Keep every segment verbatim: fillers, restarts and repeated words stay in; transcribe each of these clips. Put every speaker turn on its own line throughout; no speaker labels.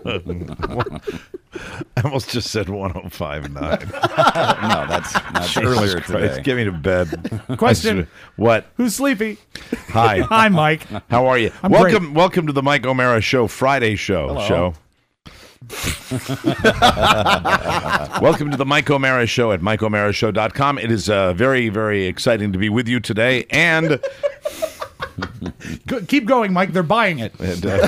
I almost just said one oh five point nine.
No, that's, that's earlier
Christ,
today.
get me to bed.
Question.
What?
Who's sleepy?
Hi.
Hi, Mike.
How are you?
I'm
welcome
great.
welcome to the Mike O'Mara Show Friday show.
Hello.
Show. Welcome to the Mike O'Mara Show at mike o'mara show dot com. It is uh, very, very exciting to be with you today. And
Go- Keep going, Mike. They're buying it.
And, uh,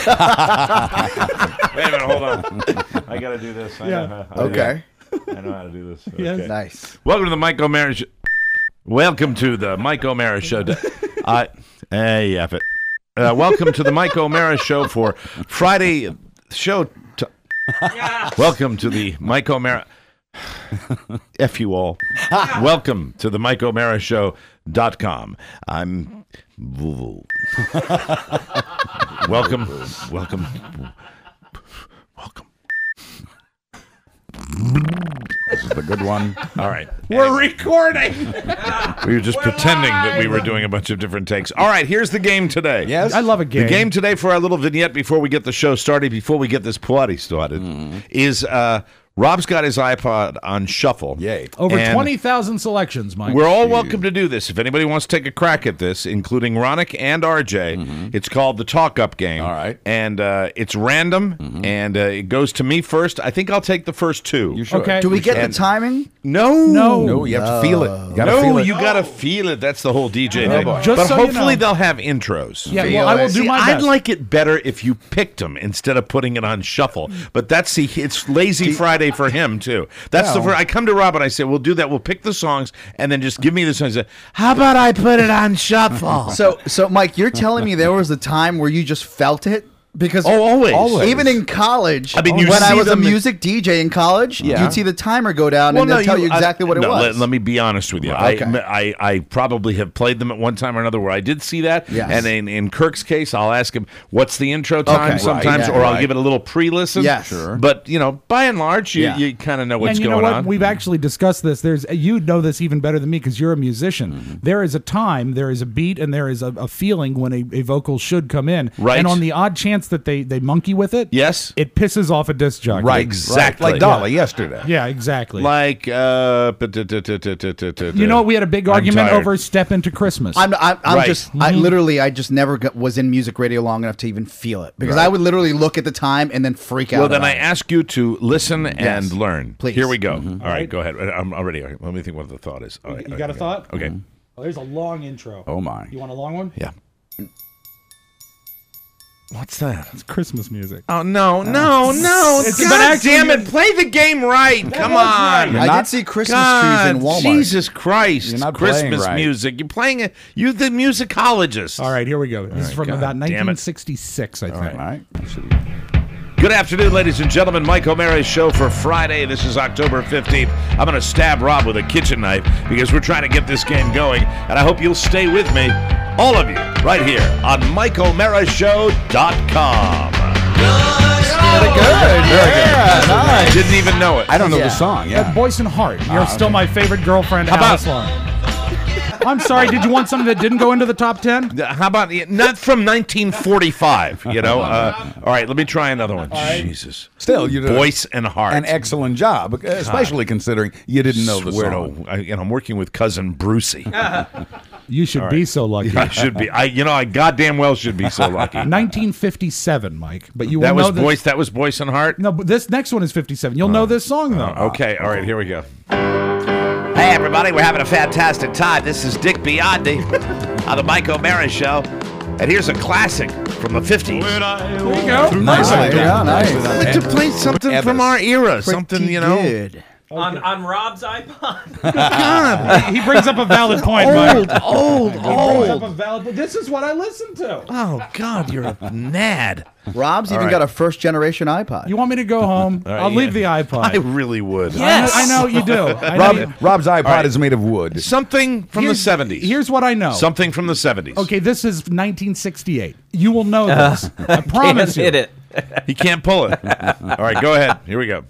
wait a minute, hold on. I got to do this. I
Yeah.
know how,
Okay.
I know how to do this.
Yes.
Okay.
Nice.
Welcome to the Mike O'Mara Show. Welcome to the Mike O'Mara Show. Uh, hey, F it. Uh, welcome to the Mike O'Mara Show for Friday show. T- welcome to the Mike O'Mara. F you all. Welcome to the Mike O'Mara Show dot com. I'm. welcome. Welcome. Welcome.
This is the good one.
All right.
We're recording.
We were just pretending that we were doing a bunch of different takes. All right, here's the game today.
Yes?
I love a game.
The game today for our little vignette before we get the show started, before we get this party started,
Mm-hmm.
is uh, Rob's got his iPod on shuffle.
Yay.
Over
And
twenty thousand selections, Mike.
We're all welcome to do this. If anybody wants to take a crack at this, including Ronick and R J, it's called the Talk Up Game.
Mm-hmm. All right.
And uh, it's random, and uh, it goes to me first. I think I'll take the first two.
You should.
Okay.
Do we get
And-
the timing?
No.
No.
No, you have to feel it. You gotta
No,
feel it.
you gotta feel it. That's the whole D J
No,
thing.
boy. Just
but
so you
hopefully
know.
they'll have intros.
Yeah,
Feel
well, I will
it.
do
See,
my
I'd
best.
like it better if you picked them instead of putting it on shuffle. But that's see, it's lazy Friday for him too. That's the
Well-
first. I come to Rob and I say, "We'll do that. We'll pick the songs and then just give me the songs." Say, how about I put it on shuffle?
So, so Mike, you're telling me there was a time where you just felt it? Because
Oh, always.
even in college,
I mean, you
when I
see
was a
them in-
music D J in college,
Yeah.
you'd see the timer go down
Well,
and they'll tell you
I-
exactly what it
no,
was.
Let, let me be honest with you.
Okay.
I, I I probably have played them at one time or another where I did see that.
Yes.
And in, in Kirk's case, I'll ask him, what's the intro time
Okay.
sometimes,
Right,
or
yeah,
I'll
right.
give it a little pre-listen.
Yes. Sure.
But, you know, by and large, you,
Yeah.
you kind of know what's
and you
going
know what?
on.
We've actually discussed this. There's you know this even better than me because you're a musician.
Mm-hmm.
There is a time, there is a beat, and there is a, a feeling when a, a vocal should come in.
Right.
And on the odd chance that they they monkey with it,
Yes.
it pisses off a disc jockey.
Right.
Exactly.
Right. Like Dolly yesterday.
Yeah, exactly.
Like, uh,
you know, we had a big
I'm
argument
tired.
over "Step Into Christmas."
I'm, I'm, I'm
Right.
just, I literally, I just never got, was in music radio long enough to even feel it because I would literally look at the time and then freak out.
Well, then
about
I
it.
ask you to listen
Yes.
and learn.
Please.
Here we go.
Mm-hmm.
All right, go ahead. I'm already. Let me think what the thought is. All right,
you
all
got a
right,
thought?
Okay.
Oh, there's a long intro.
Oh, my.
You want a long one?
Yeah. What's that?
It's Christmas music.
Oh no, no, no!
It's-
God
but actually
damn
you're-
it! Play the game right. Come
was
on.
right.
You're
I
not-
did see Christmas
God,
trees in Walmart.
Jesus Christ!
You're not playing
Christmas
right.
music. You're playing it. You're the musicologist.
All right, here we go. This is from
God
about
damn it.
nineteen sixty-six, I think.
All right.
Good afternoon, ladies and gentlemen. Mike O'Mara's show for Friday. This is October fifteenth. I'm going to stab Rob with a kitchen knife because we're trying to get this game going, and I hope you'll stay with me, all of you, right here on mike o'mara show dot com.
Very good. Very
Yeah, nice.
Didn't even know it.
I don't know
Yeah.
the song.
Yeah.
Yeah.
Boyce and Hart. You're
Ah,
still
okay.
my favorite girlfriend,
How about-
Alice Long. I'm sorry, did you want something that didn't go into the top ten?
How about not from nineteen forty-five? You know. Uh, all right, let me try another one. Jesus.
Still, you did
Voice and Heart.
an excellent job, especially considering you didn't know the
Swear
song.
to- I, and I'm working with cousin Brucey.
You should be so lucky.
I should be. I, you know, I goddamn well should be so lucky.
nineteen fifty-seven, Mike. But you
That
will
was
know this.
voice. That was voice and heart.
No, but this next one is fifty-seven. You'll know this song though.
Okay. All right. Here we go. Hey, everybody. We're having a fantastic time. This is Dick Biondi on the Mike O'Mara Show, and here's a classic from the fifties.
There you go.
Nice.
Nice. Yeah, nice.
I like to play something from our era. Something, you know.
Good.
On on Rob's iPod.
God,
He brings up a valid point, Mike.
old, old,
He brings up
old.
a valid point. This is what I listen to.
Oh God, you're a nad.
Rob's even
right.
got a first generation iPod.
You want me to go home?
right,
I'll
yeah.
leave the iPod.
I really would.
Yes.
I know, I know you do. I know
Rob,
you-
Rob's iPod
right.
is made of wood.
Something from
Here's-
the seventies.
Here's what I know.
Something from the seventies.
Okay, this is nineteen sixty-eight. You will know this. I promise you.
Hit it.
He can't pull it. All right, go ahead. Here we go.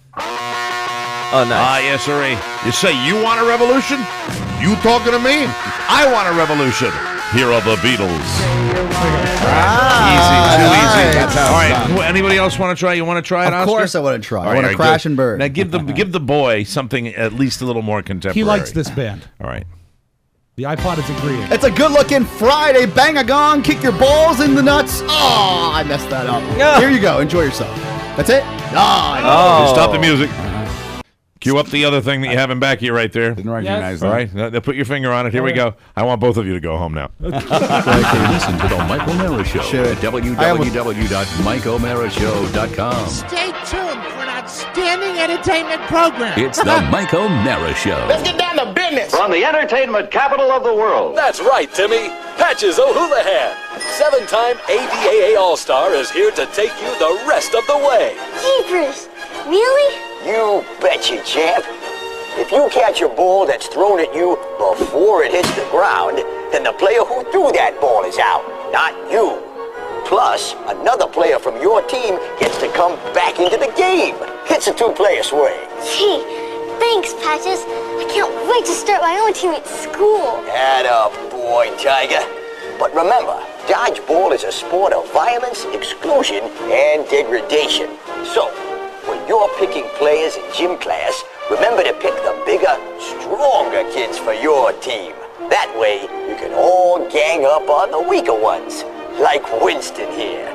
Oh, nice.
Ah, yes, sirree. You say you want a revolution? You talking to me? I want a revolution. Here are the Beatles. Easy, too easy.
That's how
All
it's
right.
done.
Who- Anybody else want to try? You want to try it,
Of
Oscar?
course I want to try.
All
I
right,
want
all
to
right,
crash
good.
and burn.
Now give the give the boy something at least a little more contemporary.
He likes this band.
All right.
The iPod is agreeing.
It's a good-looking Friday. Bang a gong, kick your balls in the nuts. Oh, I messed that up.
No.
Here you go. Enjoy yourself. That's it. Oh,
Oh.
Stop the music. Cue up the other thing that you have in back here right there.
Didn't recognize
All
that.
right. Now, now put your finger on it. Here we go. I want both of you to go home now.
Listen to the Mike O'Mara Show
Should.
at w w w dot mike o'mara show dot com.
Stay tuned for an outstanding entertainment program.
It's the Mike O'Mara Show.
Let's get down to business.
From the entertainment capital of the world.
That's right, Timmy. Patches O'Houlihan, seven-time A D A A All-Star, is here to take you the rest of the way.
Jeepers, really?
You betcha, champ. If you catch a ball that's thrown at you before it hits the ground, then the player who threw that ball is out, not you. Plus, another player from your team gets to come back into the game. It's a two-player swing.
Gee, thanks, Patches. I can't wait to start my own team at school.
Atta boy, Tiger. But remember, dodgeball is a sport of violence, exclusion, and degradation. So, when you're picking players in gym class, remember to pick the bigger, stronger kids for your team. That way, you can all gang up on the weaker ones, like Winston here.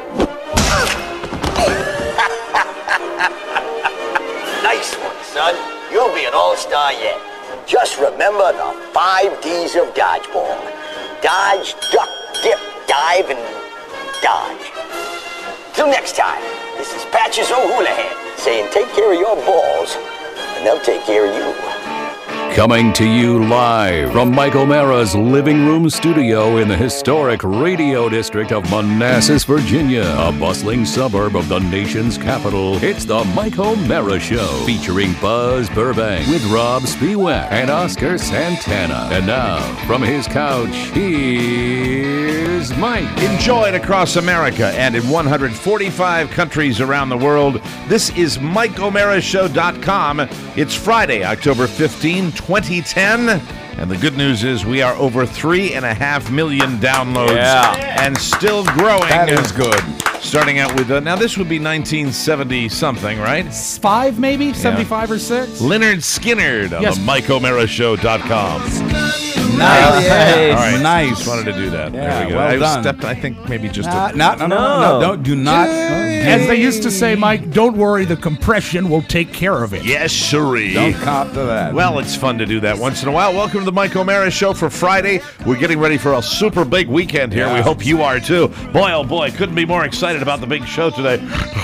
Nice one, son. You'll be an all-star yet. Just remember the five D's of dodgeball. Dodge, duck, dip, dive, and dodge. Till next time, this is Patches O'Houlihan saying take care of your balls, and they'll take care of you.
Coming to you live from Mike O'Mara's living room studio in the historic Radio District of Manassas, Virginia, a bustling suburb of the nation's capital. It's the Mike O'Mara Show, featuring Buzz Burbank with Rob Spiewak and Oscar Santana. And now, from his couch, here's Mike.
Enjoyed across America and in one hundred forty-five countries around the world. This is Mike O'Mara Show dot com. It's Friday, October fifteenth, twenty ten. And the good news is we are over three and a half million downloads
Yeah.
and still growing.
That is good.
Starting out with, uh, now this would be nineteen seventy something, right?
Five, maybe? seventy-five or six?
Leonard Skinnerd on
Yes.
the Mike O'Mara Show dot com.
Nice.
Hey.
All right.
Nice.
Just wanted to do that.
Yeah,
there we go.
well
I
done.
stepped, I think, maybe just
Nah,
a...
no, no, no, no, no,
No.
don't, do not.
As they used to say, Mike, don't worry, the compression will take care of it.
Yes, sirree.
Don't cop to that.
Well, it's fun to do that once in a while. Welcome to the Mike O'Mara Show for Friday. We're getting ready for a super big weekend here.
Yeah.
We hope you are too. Boy, oh boy, couldn't be more excited about the big show today.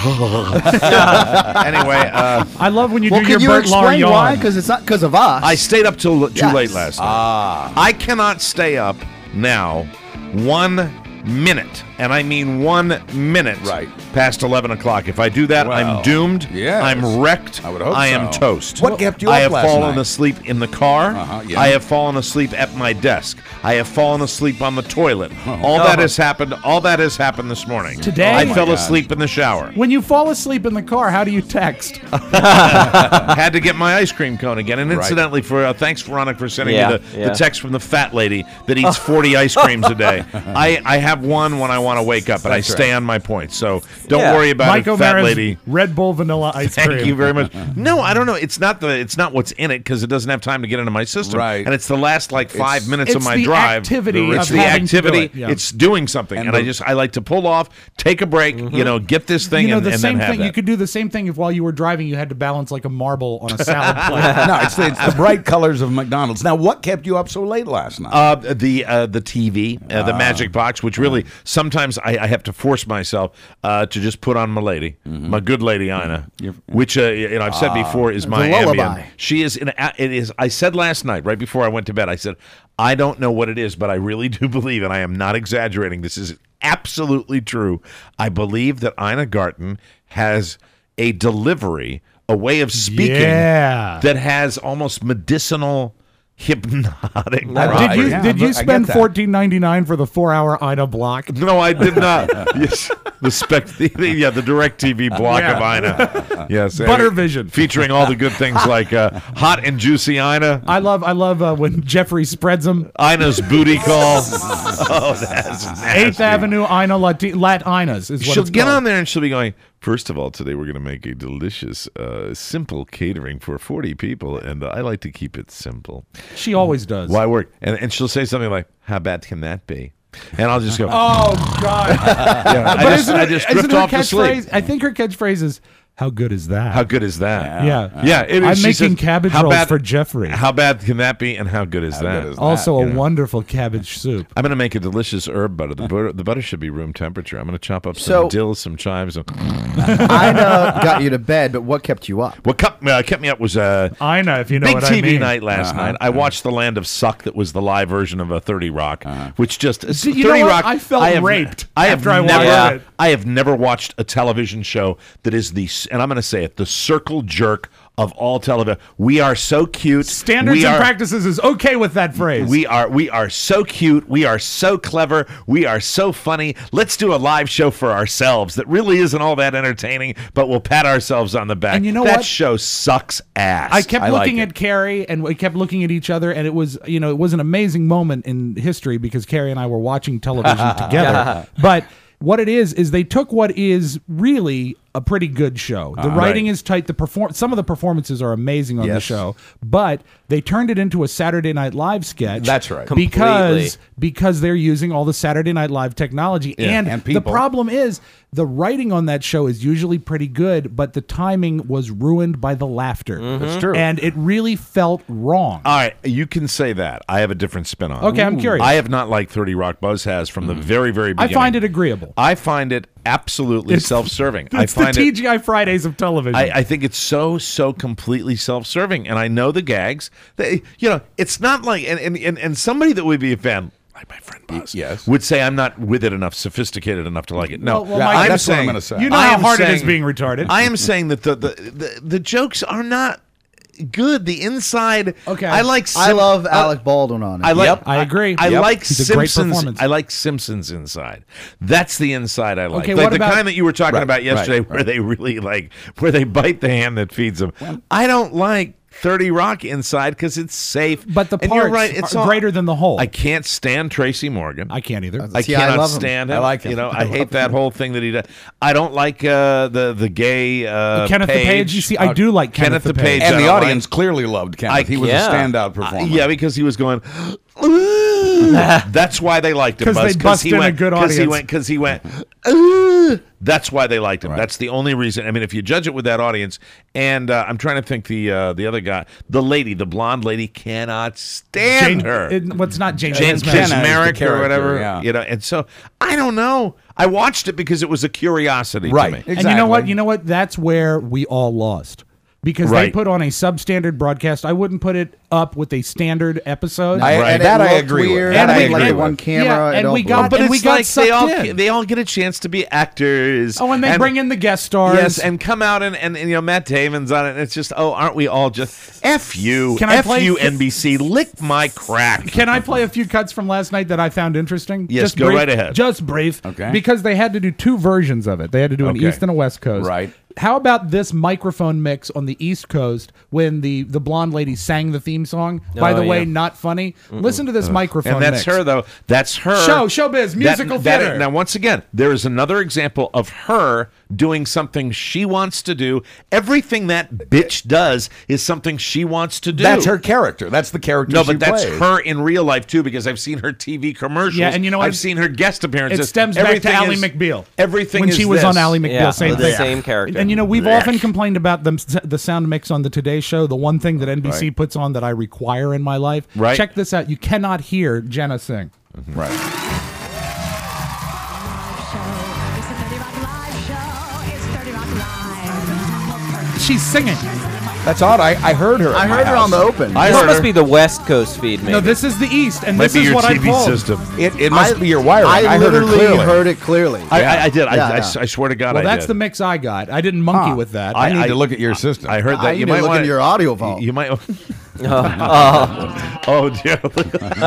Anyway, uh,
I love when you
Well,
do
can
your
you
Bert Lahr
explain why?
yawn.
Because it's not because of us.
I stayed up till too
Yes.
late last night.
Ah.
I cannot stay up now one minute, and I mean one minute
Right.
past eleven o'clock. If I do that, I'm
Well,
doomed.
yes.
I'm wrecked.
I would hope
I am
so.
toast.
What kept you
I
up
have
last
fallen
night?
asleep in the car.
Uh-huh, yeah.
I have fallen asleep at my desk. I have fallen asleep on the toilet.
Oh.
All that has happened. All that has happened this morning.
Today?
I
Oh my
fell
God.
asleep in the shower.
When you fall asleep in the car, how do you text?
Had to get my ice cream cone again. And
Right.
incidentally, for uh, thanks, Veronica, for sending
Yeah,
me the,
yeah.
the text from the fat lady that eats forty ice creams a day. I, I have one when I want to wake up, and I
That's
stay
right.
on my points. So don't
Yeah.
worry about
Mike
it, fat
O'Mara's
lady.
Red Bull vanilla ice cream.
Thank you very much. No, I don't know. It's not the. It's not what's in it because it doesn't have time to get into my system.
Right.
And it's the last like five
It's-
minutes of
It's
my
the
drive.
activity
It's
of
the
having to do
activity.
it, yeah.
It's doing something, and,
And
I
the-
just I like to pull off, take a break. You know, get this thing,
You know,
and,
the
and
same
then have
thing.
that.
You could do the same thing if while you were driving, you had to balance like a marble on a salad plate.
No, it's the, it's the bright colors of McDonald's. Now, what kept you up so late last night?
Uh, the uh, the T V, uh, the Magic Box, which really sometimes I, I have to force myself uh, to just put on my lady, my good lady Ina, which uh, you know I've said before is my
lullaby.
Ambien. She is in. A, it is. I said last night, right before I went to bed, I said I don't know what it is, but I really do believe, and I am not exaggerating. This is absolutely true. I believe that Ina Garten has a delivery, a way of speaking
Yeah.
that has almost medicinal hypnotic.
Uh,
property.
did you
Yeah,
did
but
you
I get
spend
that.
fourteen ninety nine for the four hour Ina block?
No, I did not. Yes, the spec, the, the- yeah, the Direct T V block
Yeah.
of Ina. Yes,
Buttervision.
featuring all the good things like uh, hot and juicy Ina,
I love I love uh, when Jeffrey spreads them.
Ina's booty call. Oh, that's nasty.
Eighth Avenue Ina Lati- Lat Inas is what
She'll
it's
get
called.
on there and she'll be going, first of all, today we're going to make a delicious, uh, simple catering for forty people, and uh, I like to keep it simple.
She always does.
Why work? And, and she'll say something like, how bad can that be? And I'll just go,
Oh God!
yeah, I
but
just,
isn't,
I
it-
just
isn't
drift
her
off to sleep.
catchphrase? I think her catchphrase is, "How good is that?"
How good is that?
Yeah,
Yeah, it is.
I'm
She
making
says,
cabbage
"How
rolls
bad-
for Jeffrey."
How bad can that be, and how good is
How
that?
good is that?
also,
you
a
know.
wonderful cabbage soup.
I'm going to make a delicious herb butter. The butter, the butter should be room temperature. I'm going to chop up some
So-
dill, some chives. And
Ina got you to bed, but what kept you up?
what kept, uh, kept me up was a
Ina, if you know
big
what
T V
I mean.
night last
Uh-huh,
night. I watched The Land of Suck, that was the live version of a thirty Rock, which just
See, you know
thirty
what?
Rock.
I felt
have,
raped
I have
after I
never,
watched it.
I have never watched a television show that is the, and I'm going to say it, the circle jerk of all television. We are so cute.
Standards
we
and
are,
practices is okay with that phrase.
We are we are so cute. We are so clever. We are so funny. Let's do a live show for ourselves that really isn't all that entertaining, but we'll pat ourselves on the back.
And you know
that
what?
show sucks ass.
I kept
I like
looking
it.
at Carrie, and we kept looking at each other, and it was, you know, it was an amazing moment in history because Carrie and I were watching television together. But what it is is they took what is really a pretty good show. The writing
Right.
is tight. The perform some of the performances are amazing on the
Yes.
show, but they turned it into a Saturday Night Live sketch.
That's right.
Because
Completely.
because they're using all the Saturday Night Live technology, and,
and
the
people.
problem is the writing on that show is usually pretty good, but the timing was ruined by the laughter.
That's true.
And it really felt wrong.
All right, you can say that. I have a different spin on it.
Okay, I'm curious.
I have not liked thirty Rock. Buzz has from the very, very
I
beginning.
find it agreeable.
I find it absolutely
It's-
self-serving. I
It's the
find
T
it.
G I Fridays of television.
I, I think it's so so completely self-serving, and I know the gags. They, you know, it's not like and and, and, and somebody that would be a fan, like my friend Buzz,
yes.
would say I'm not with it enough, sophisticated enough to like it. No,
Well, well,
Yeah,
Mike,
I'm
that's what I'm
saying,
gonna say.
you know
I
how
am
hard it is
saying-
being retarded.
I am saying that the the, the, the jokes are not good. The inside,
Okay.
I like.
I
Sim-
love
uh,
Alec Baldwin on it.
I like.
Yep, I agree.
I,
Yep.
like
He's a great
Simpsons.
performance.
I like Simpsons inside. That's the inside I like.
Okay,
like
what
the
about-
kind that you were talking
Right,
about yesterday,
right,
where they really like, where they bite the hand that feeds them. I don't like thirty Rock inside because it's safe.
But the
and
parts
you're right, it's
are
all-
greater than the whole.
I can't stand Tracy Morgan.
I can't either.
I
See, I
cannot
love him.
stand him.
I like him.
You know,
I
I, hate
love
that whole thing that he does. I don't like uh, the the gay uh,
Kenneth
Page.
the Page. You see, I do like
Kenneth
Kenneth,
the
the Page.
Page.
and
I
the
don't
audience
like-
clearly loved Kenneth.
I-
he was
yeah.
a standout
Uh,
performer.
yeah, because he was going. "Ooh." That's why they liked him.
'Cause
Buzz,
they bust
he
in a
went,
good
Because he
audience.
went. Because he went. "Ooh." That's why they liked him.
Right.
That's the only reason. I mean, if you judge it with that audience, and uh, I'm trying to think the uh, the other guy, the lady, the blonde lady, cannot stand
Jane,
her.
it, what's not Jane?
Jane
Jenna.
Jenna is the
Kismerick or
character,
whatever,
yeah.
you know. And so I don't know. I watched it because it was a curiosity
Right.
to me.
Exactly.
And you know what? You know what? That's where we all lost. Because they
Right.
put on a substandard broadcast. I wouldn't put it up with a standard episode.
I-
and
that
it
I
looked
agree with.
weird.
That
and
I
we like
agree
the
with.
one camera.
Yeah,
it
and
all
we
blew.
got-
But
and
it's
we got
like they all
sucked in.
they all get a chance to be actors.
Oh, and they bring in the guest stars.
Yes, and come out and, and, and you know Matt Damon's on it. And it's just oh, aren't we all just f you?
Can I
f
play-
you N B C? Lick my crack.
Can I play a few cuts from last night that I found interesting?
Yes,
just
go
brief,
right ahead.
Just brief.
Okay.
Because they had to do two versions of it. They had to do an
Okay.
East and a West Coast.
Right.
How about this microphone mix on the East Coast when the, the blonde lady sang the theme song? By
Oh,
the way,
yeah.
not funny. Listen to this microphone
And that's
mix.
her though. That's her.
Show- showbiz, musical theater.
Now, once again, there is another example of her doing something she wants to do. Everything that bitch does is something she wants to do.
That's her character. That's the character
No,
she
but that's
plays.
her in real life too, because I've seen her T V commercials.
Yeah, and you know what?
I've seen her guest appearances.
It stems back to
Everything
Ally
is-
McBeal.
Everything
when
is
she was
this.
on Ally McBeal,
Yeah,
same
the
thing.
same character.
And you know, we've
Blech.
often complained about them, the sound mix on the Today Show. The one thing that N B C
Right.
puts on that I require in my life.
Right.
Check this out. You cannot hear Jenna sing.
Right.
She's singing.
That's odd. I, I heard her. at
I
my
heard her on
house.
the open.
I
This
heard
must
her.
be the West Coast feed, maybe.
No, this is the East, and
Might
this
be
is
your
what
T
I
V
pulled.
system.
It, it must
I-
be your wiring. I,
I
heard her
literally
clearly.
heard it clearly.
I, I, I did. I,
Yeah,
I,
yeah.
I swear to God,
Well,
I
that's
did.
the mix I got. I didn't monkey
Huh.
with that.
I,
I-
need
I-
to look at your system.
I heard that.
I
you
need to
might
look
want
into your audio vault.
You might.
oh.
Oh, dear.
Oh,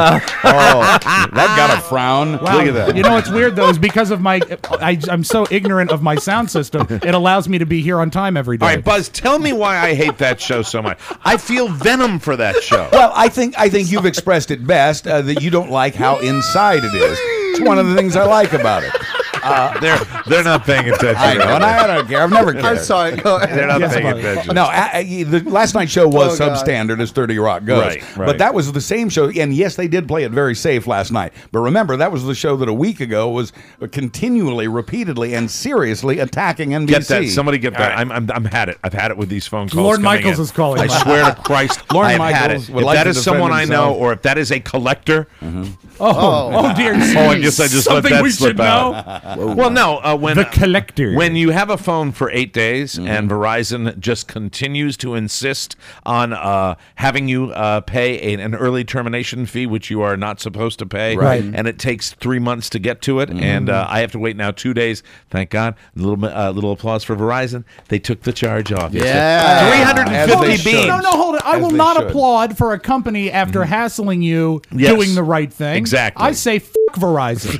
that got a frown.
Wow.
Look at that.
You know what's weird though is because of my, I, I'm so ignorant of my sound system. It allows me to be here on time every day.
All right, Buzz, tell me why I hate that show so much. I feel venom for that show.
Well, I think I think you've expressed it best uh, that you don't like how inside it is. It's one of the things I like about it.
Uh, they're they're not paying attention.
I know, and I don't care. I've never cared.
I'm sorry. Go ahead.
They're not
Yes,
paying
Buzz.
attention.
No, I, I, the last night's show was
Oh, God.
substandard as thirty Rock goes.
Right, right.
But that was the same show. And yes, they did play it very safe last night. But remember, that was the show that a week ago was continually, repeatedly, and seriously attacking N B C.
Get that. Somebody get that. I'm, I'm, I'm had it. I've had it with these phone calls.
Lorne
coming
Michaels
in.
is calling.
I swear to Christ,
Lorne
I have had
Michaels
it.
would
If
like
that
to
is
defend
someone I know,
himself.
or if that is a collector,
Oh, oh, dear.
oh, I guess I just let
Something
that
we
slip
should
out.
know.
Well, no. Uh, when
The collector.
when you have a phone for eight days
Mm-hmm.
and Verizon just continues to insist on uh, having you uh, pay an, an early termination fee, which you are not supposed to pay,
Right.
and it takes three months to get to it,
Mm-hmm.
and uh, I have to wait now two days. Thank God. A little uh, little applause for Verizon. They took the charge off.
Yeah.
three hundred
As they
fifty
should.
beans.
No, no, hold it. I
As
will
they
not
should.
applaud for a company after hassling you
Yes.
doing the right thing.
Exactly.
I say f- Verizon.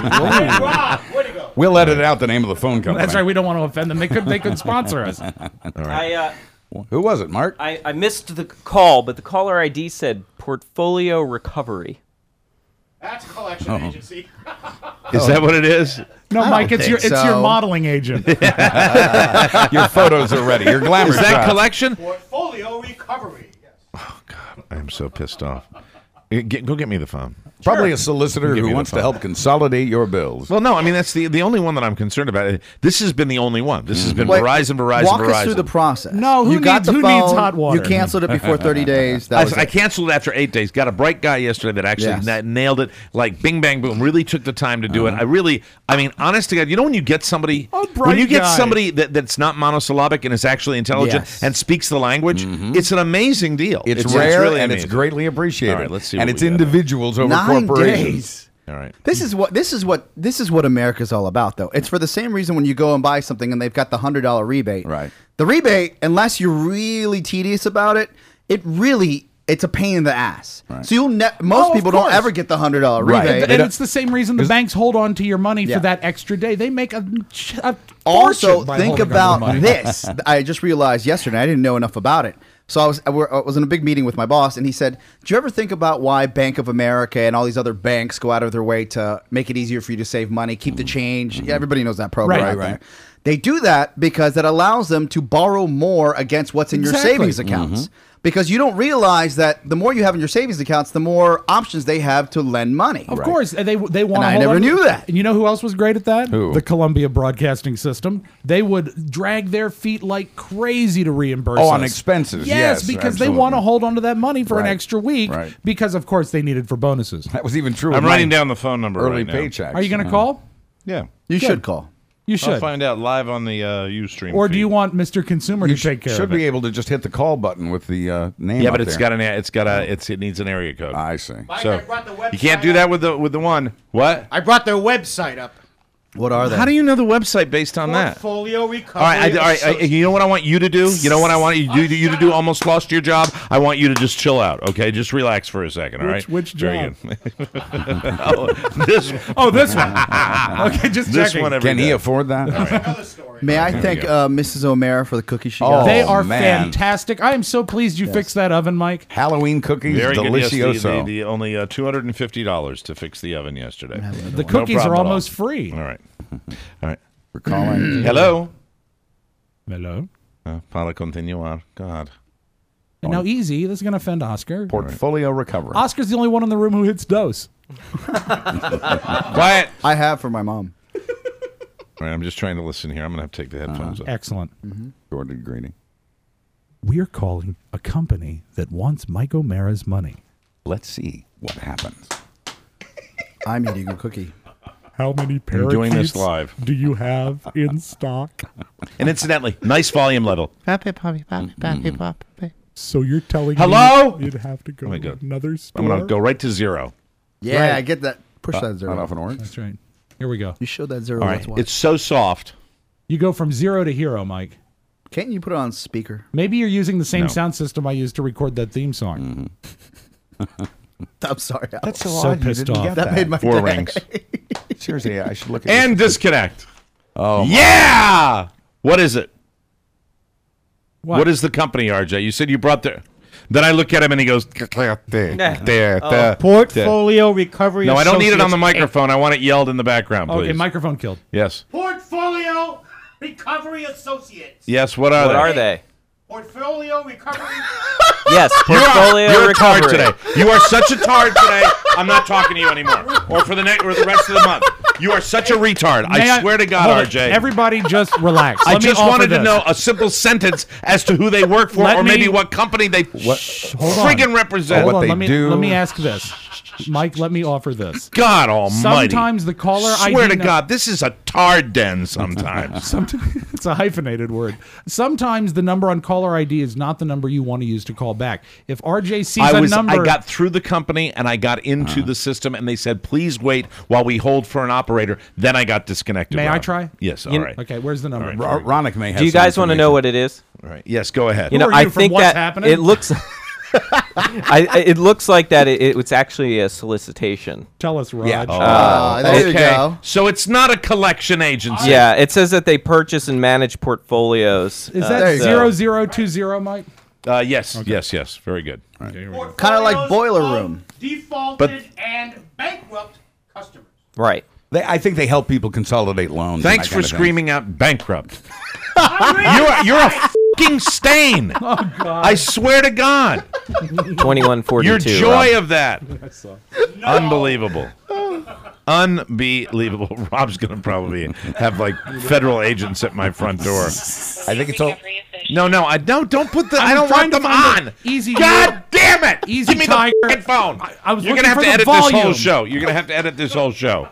We'll edit out the name of the phone company.
That's right. We don't want to offend them. They could. They could sponsor us.
I, uh,
Who was it, Mark?
I I missed the call, but the caller I D said Portfolio Recovery.
That's a collection agency.
Is that what it is?
No,
I
Mike.
don't
It's your.
think
It's your
so.
modeling agent.
Your photos are ready. Your glamour
Is that
shots.
collection?
Portfolio recovery. Yes.
I am so pissed off. Get, go get me the phone.
Probably a solicitor
Give me
who
the
wants to
phone.
help consolidate your bills.
Well, no, I mean that's the the only one that I'm concerned about. This has been the only one. This has been
Wait,
Verizon, Verizon,
Walk
Verizon.
us through the process.
No, who
you got
needs-
the
who
phone,
needs hot water?
You canceled it before thirty days. That
I,
was
I
it.
canceled it after eight days. Got a bright guy yesterday that actually
Yes.
na- nailed it. Like bing bang boom. Really took the time to do it. I really, I mean, honest to God, you know when you get somebody,
A
when
bright
you get
guy.
somebody that, that's not monosyllabic and is actually intelligent
Yes.
and speaks the language, it's an amazing deal.
It's, rare
really
and it's
amazing.
greatly appreciated.
All right, let's see
And
what
it's
we got.
individuals over
Nine
corporations.
days.
All right.
This is what this is what this is what America's all about, though. It's for the same reason when you go and buy something and they've got the hundred dollar rebate.
Right.
The rebate, unless you're really tedious about it, it really it's a pain in the ass.
Right.
So you'll ne- most
Oh, of
people don't
course.
ever get the hundred dollar
Right.
rebate.
And it's the same reason the banks hold on to your money
Yeah.
for that extra day. They make a, a
Also,
fortune by
think
holding on to the
about
money.
this. I just realized yesterday I didn't know enough about it. So I was I were- I was in a big meeting with my boss, and he said, "Do you ever think about why Bank of America and all these other banks go out of their way to make it easier for you to save money, keep the change?" Yeah, everybody knows that program,
Right,
out
right.
there. They do that because it allows them to borrow more against what's in your
Exactly.
savings accounts. Because you don't realize that the more you have in your savings accounts, the more options they have to lend money.
Of course, they they want.
And I never knew that.
And you know who else was great at that?
Who?
The Columbia Broadcasting System. They would drag their feet like crazy to reimburse.
Oh, on
us.
expenses.
Yes,
Yes,
because
absolutely.
they want to hold on to that money for
Right.
an extra week.
Right.
Because of course they need it for bonuses.
That was even true.
I'm
with
writing
my
down the phone number
early
right now.
paychecks.
Are you going to call?
Yeah.
You
Good.
should call.
You
I'll
should.
find out live on the uh, Ustream.
Or do
feed.
you want Mister Consumer
You
to take
sh-
care
should
of it?
be able to just hit the call button with the uh, name.
Yeah,
up
but it's
there.
got an it's got a it's it needs an area code.
I see.
Mike,
so
I brought the website
you can't do
up.
that with the with the one. What?
I brought their website up.
What are they?
How do you know the website based on that?
Portfolio recovery.
All right, I, all right. I,
Associates.
you know what I want you to do? You know what I want you, you, you to do? Almost lost your job. I want you to just chill out. Okay, just relax for a second. All right.
Which- which
Very
job?
good. oh, this.
Oh, this one. Okay, just
This
checking.
one every
Can he
day.
afford that?
Another story.
May I thank uh, Missus O'Mara for the cookie she
Oh,
got?
They are
man.
fantastic. I am so pleased you fixed that oven, Mike.
Halloween cookies,
Very good. Yes, the,
delicioso.
the, the only uh, two hundred and fifty dollars to fix the oven yesterday.
The
No
cookies
problem
are
at all.
almost free.
All right. All right.
We're calling.
Hello.
Hello.
Uh, para continuar. God.
And now, easy. This is going to offend Oscar.
Portfolio recovery.
Oscar's the only one in the room who hits dose.
Quiet.
I have for my mom.
All right, I'm just trying to listen here. I'm gonna have to take the headphones off.
Excellent.
Jordan Greeny.
We're calling a company that wants Mike O'Mara's money.
Let's see what happens.
I'm eating a cookie.
How many
I'm doing this live.
do you have in stock?
And incidentally, nice volume level.
So you're telling
Hello?
me you'd have to go
Oh my
to
God.
another store?
I'm gonna go right to zero.
Yeah,
Right.
I get that. Push that
That
zero.
often works.
That's right. Here we go.
You showed that zero.
All right,
That's why.
it's so soft.
You go from zero to hero, Mike.
Can't you put it on speaker?
Maybe you're using the same
No.
sound system I used to record that theme song.
Mm-hmm.
I'm sorry. Alex.
That's so,
So
odd. You
pissed
didn't
off.
get
that,
that.
made my
Four
day.
rings.
Seriously, I should look at
And
this.
disconnect.
Oh, my-
Yeah! What is it?
What?
What is the company, R J? You said you brought the... Then I look at him and he goes...
Oh.
Portfolio Recovery
No, I don't need it on the
Associates,
microphone. I want it yelled in the background, please.
Okay, microphone killed.
Yes.
Portfolio Recovery Associates.
Yes, what are
What
they?
are they?
Portfolio Recovery.
Yes,
You're,
portfolio
a, you're a
recovery.
tard today. You are such a tard today. I'm not talking to you anymore. Or for the next or the rest of the month. You are such a retard.
May
I swear to God,
hold
R
it.
J.
Everybody just relax.
I
Let me
just
offer
wanted to
this.
know a simple sentence as to who they work for,
Let
or maybe
me-
what company they
Hold on.
friggin' represent.
Hold
what
on,
they
let me,
do.
Let me ask this. Mike, let me offer this.
God Almighty!
Sometimes the caller I D
Swear to
nu-
God, this is a tard den. Sometimes.
Sometimes, it's a hyphenated word. Sometimes the number on caller I D is not the number you want to use to call back. If R J sees
I
a
was.
number,
I got through the company and I got into
Uh-huh.
the system, and they said, "Please wait while we hold for an operator." Then I got disconnected.
May I
Rob.
try?
Yes. All
You-
right.
Okay, where's the number?
All
Ro- Ronick may have
Do you
some
guys want to know
information.
what it is?
All right. Yes. Go ahead.
You know,
are
I
you, from
think
What's
that
Happening?
it looks. I, I- it looks like that it, it's actually a solicitation.
Tell us, Rod.
Yeah.
Uh, there you
okay.
go.
So it's not a collection agency.
Yeah, it says that they purchase and manage portfolios.
Is
Uh,
that
There you go.
zero zero two zero, Mike?
Uh, yes. Yes. Yes. Very good.
Kind of like Boiler Room.
Defaulted
But-
and bankrupt customers.
right?
They, I think they help people consolidate loans. and
Thanks
that
for
kind of thing.
screaming out bankrupt. you're you're a fucking stain.
Oh God!
I swear to God.
Twenty-one forty-two.
Your joy
Rob.
of that. Unbelievable. Unbelievable. Rob's going to probably have like federal agents at my front door.
I think it's all.
No, no, I don't. Don't put the.
I'm
I don't
trying
want
to
them
find
on.
the easy
God
word.
damn it!
Easy
Give me
Tiger.
the fucking phone.
I- I was
You're
looking
gonna have
for
to
the
edit this whole
volume.
show. You're gonna have to edit this whole show.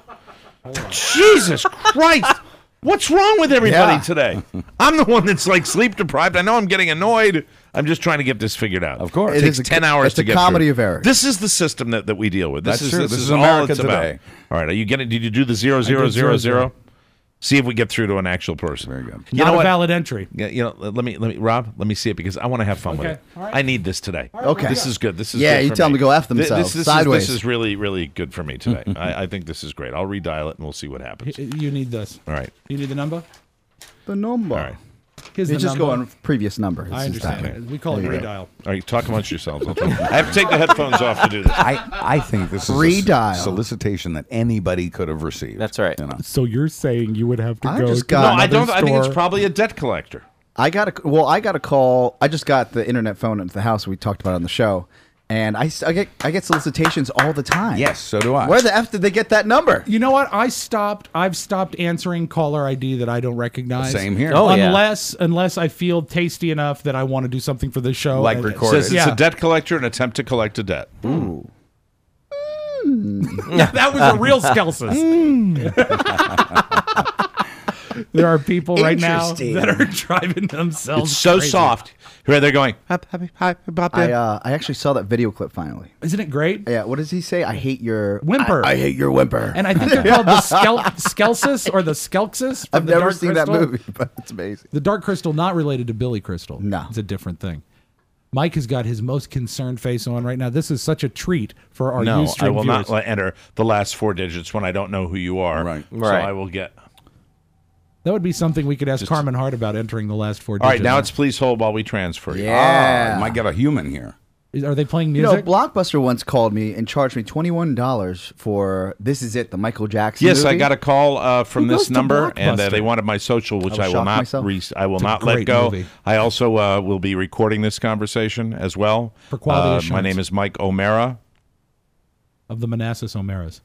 Jesus Christ! What's wrong with everybody
Yeah.
today? I'm the one that's like sleep deprived. I know I'm getting annoyed. I'm just trying to get this figured out.
Of course.
it
It
takes
is a
ten
co-
hours
it's
to
a
get
comedy
through.
of errors.
This is the system that, that we deal with. This
That's
is
true.
this,
This
is
is
all
America
it's about.
today.
All right, are you getting? Did you do the zero zero
did
zero
zero, zero.
zero? See if we get through to an actual person.
Very good.
You
Not
know
a
what?
valid entry.
Yeah, you know, let me let me Rob, let me see it because I want to have fun with
Okay,
it.
all right.
I need this today.
Okay.
This is good. This is
Yeah,
good
you
for
tell
me.
them to go F
Th-
themselves.
This, this
Sideways.
Is, this is really really good for me today. I, I think this is great. I'll redial it and we'll see what happens.
You need this.
All right.
You need the number.
The number.
All right.
Here's
You
the
just
number.
go on previous number.
I
It's just
understand.
that.
We call it
There you go.
redial.
All right. Talk amongst yourselves. I'll talk. I have to take the headphones off to do this.
I, I think this is a
Redial.
s- solicitation that anybody could have received.
That's right.
You know.
So you're saying you would have to
I
go
just
to
got-
No,
Uh,
I
another
don't. I think it's
store?
probably a debt collector.
I got a well. I got a call. I just got the internet phone at the house. We talked about it on the show, and I, s- I get I get solicitations all the time.
Yes, so do I.
Where the f did they get that number?
You know what? I stopped. I've stopped answering caller I D that I don't recognize.
Same here.
Oh, yeah.
unless unless I feel tasty enough that I want to do something for the show.
Like
And-
record
Says
it.
it's
Yeah.
a debt collector, an attempt to collect a debt.
That was a real Skelsis. There are people right now
Interesting.
that are driving themselves.
It's so
crazy.
soft. Right, they're going. "Hi, hi, hi, Bob,
I
Dad."
uh, I actually saw that video clip finally.
Isn't it great?
Yeah. What does he say? I hate your
Whimper.
I, I hate your whimper.
And I think they're called the Skel- Skelsis or the Skelxis. from
I've
the
never
Dark
seen
Crystal.
that movie, but it's amazing.
The Dark Crystal, not related to Billy Crystal.
No.
It's a different thing. Mike has got his most concerned face on right now. This is such a treat for our
No,
Ustream
I will
viewers.
not let- enter the last four digits when I don't know who you are.
Right.
So
Right.
I will get.
That would be something we could ask
Just-
Carmen Hart about entering the last four digits.
All right, now it's please hold while we transfer you.
Yeah.
Ah, might get a human here.
Is- Are they playing
You know,
music?
Blockbuster once called me and charged me twenty-one dollars for This Is It, the Michael Jackson
Yes, I
movie.
uh, got a call uh, from
Who goes
this
to
number, and uh,
Blockbuster?
they wanted my social, which
I
I,
will
will
shock
not.
myself.
Re- I will
It's a
not let
great
go.
movie.
I also uh, will be recording this conversation as well.
For quality
Uh, my
assurance.
name is Mike O'Mara.
Of the Manassas O'Maras.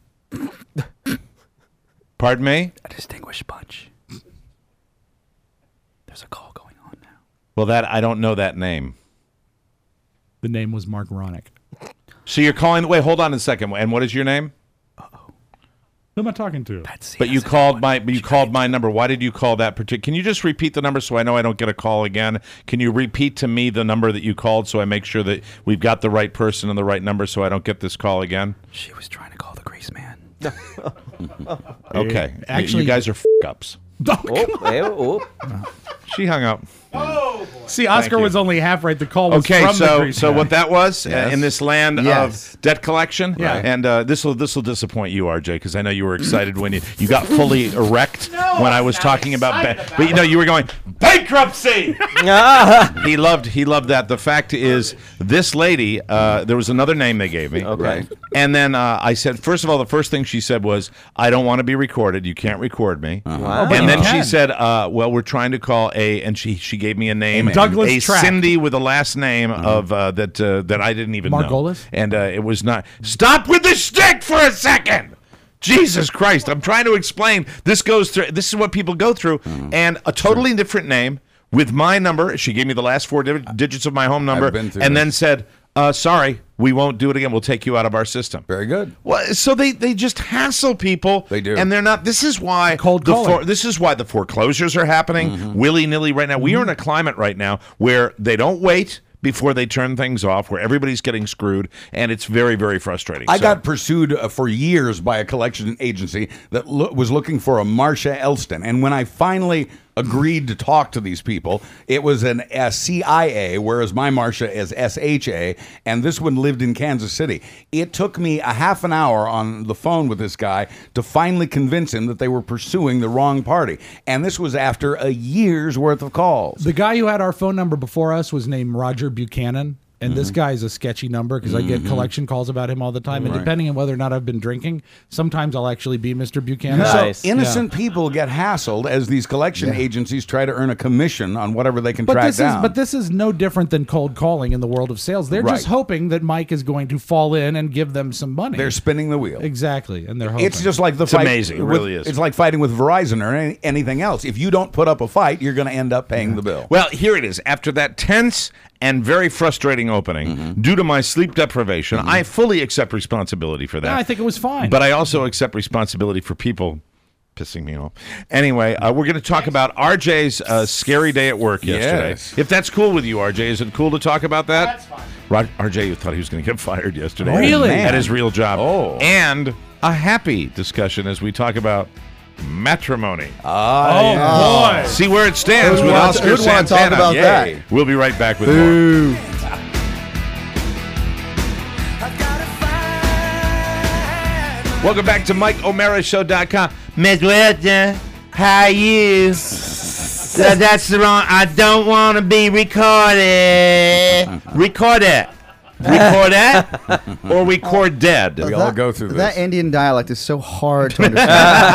Pardon me.
A distinguished bunch. There's a call going on now.
Well, that I don't know that name.
The name was Mark Ronick.
So you're calling. Wait, hold on a second. And what is your name?
Who am I talking to?
But you called my you called my number. Why did you call that particular? Can you just repeat the number so I know I don't get a call again? Can you repeat to me the number that you called so I make sure that we've got the right person and the right number so I don't get this call again?
She was trying to call the grease man.
Okay.
Actually-
you guys are f- ups.
Oh, hey, oh,
She hung up.
Oh,
See, Oscar
you.
was only half right. The call was
Okay,
from the
so
Grease
so
guy.
what that was uh,
Yes.
in this land
Yes.
of debt collection,
Yeah.
and uh, this will this will disappoint you, R J, because I know you were excited when you, you got fully erect when I was talking about, ba- but you know you were going bankruptcy. he loved he loved that. The fact is, this lady, uh, there was another name they gave me,
Okay.
and then uh, I said, first of all, the first thing she said was, "I don't want to be recorded. You can't record me."
Wow.
And then
you
she
can.
said, uh, "Well, we're trying to call a," and she she gave me a name,
Douglas
a
Track.
Cindy with a last name of uh, that uh, that I didn't even
Margolis?
know, and uh, it was not. Stop with the shtick for a second. Jesus Christ! I'm trying to explain. This goes through. This is what people go through, and a totally different name with my number. She gave me the last four di- digits of my home number,
been through
and
this.
then said, uh, "Sorry, we won't do it again. We'll take you out of our system."
Very good.
Well, so they, they just hassle people.
They do.
and they're not. This is why
Cold
the
calling.
this is why the foreclosures are happening
Mm-hmm.
willy nilly right now. We are in a climate right now where they don't wait before they turn things off, where everybody's getting screwed, and it's very very frustrating.
I
So-
got pursued uh, for years by a collection agency that lo- was looking for a Marsha Elston. And when I finally agreed to talk to these people, it was an a C I A, whereas my Marsha is S H A, and this one lived in Kansas City. It took me a half an hour on the phone with this guy to finally convince him that they were pursuing the wrong party. And this was after a year's worth of calls.
The guy who had our phone number before us was named Roger Buchanan. And this
Mm-hmm.
guy is a sketchy number because I get collection calls about him all the time. And depending on whether or not I've been drinking, sometimes I'll actually be Mister Buchanan.
Nice.
So innocent people get hassled as these collection agencies try to earn a commission on whatever they can
But
track
this
down.
is but this is no different than cold calling in the world of sales. They're just
Right.
hoping that Mike is going to fall in and give them some money.
They're spinning the wheel.
exactly, and they're hoping.
It's just like the
It's
fight.
amazing. It
with-
really is.
It's like fighting with Verizon or any, anything else. If you don't put up a fight, you're going to end up paying the bill.
Well, here it is. After that tense and very frustrating opening,
Mm-hmm.
due to my sleep deprivation, I fully accept responsibility for that.
Yeah, I think it was fine.
But I also accept responsibility for people pissing me off. Anyway, uh, we're going to talk about R J's uh, scary day at work yesterday.
Yes.
If that's cool with you, R J, is it cool to talk about that? That's fine. Rod- R J thought he was going to get fired yesterday.
Oh, Really?
At his real job.
Oh.
And a happy discussion as we talk about matrimony.
oh boy.
See where it stands
Who'd
with
wanna-
Oscar
who'd wanna talk
Santana.
about
Yay.
that?
We'll be right back with more. Welcome back to Mike O'Mara Show dot com. Miss Wilson, how are you? That- That's the wrong. I don't want to be recorded. Record it. Record that or record dead.
We all go through this.
That Indian dialect is so hard to understand.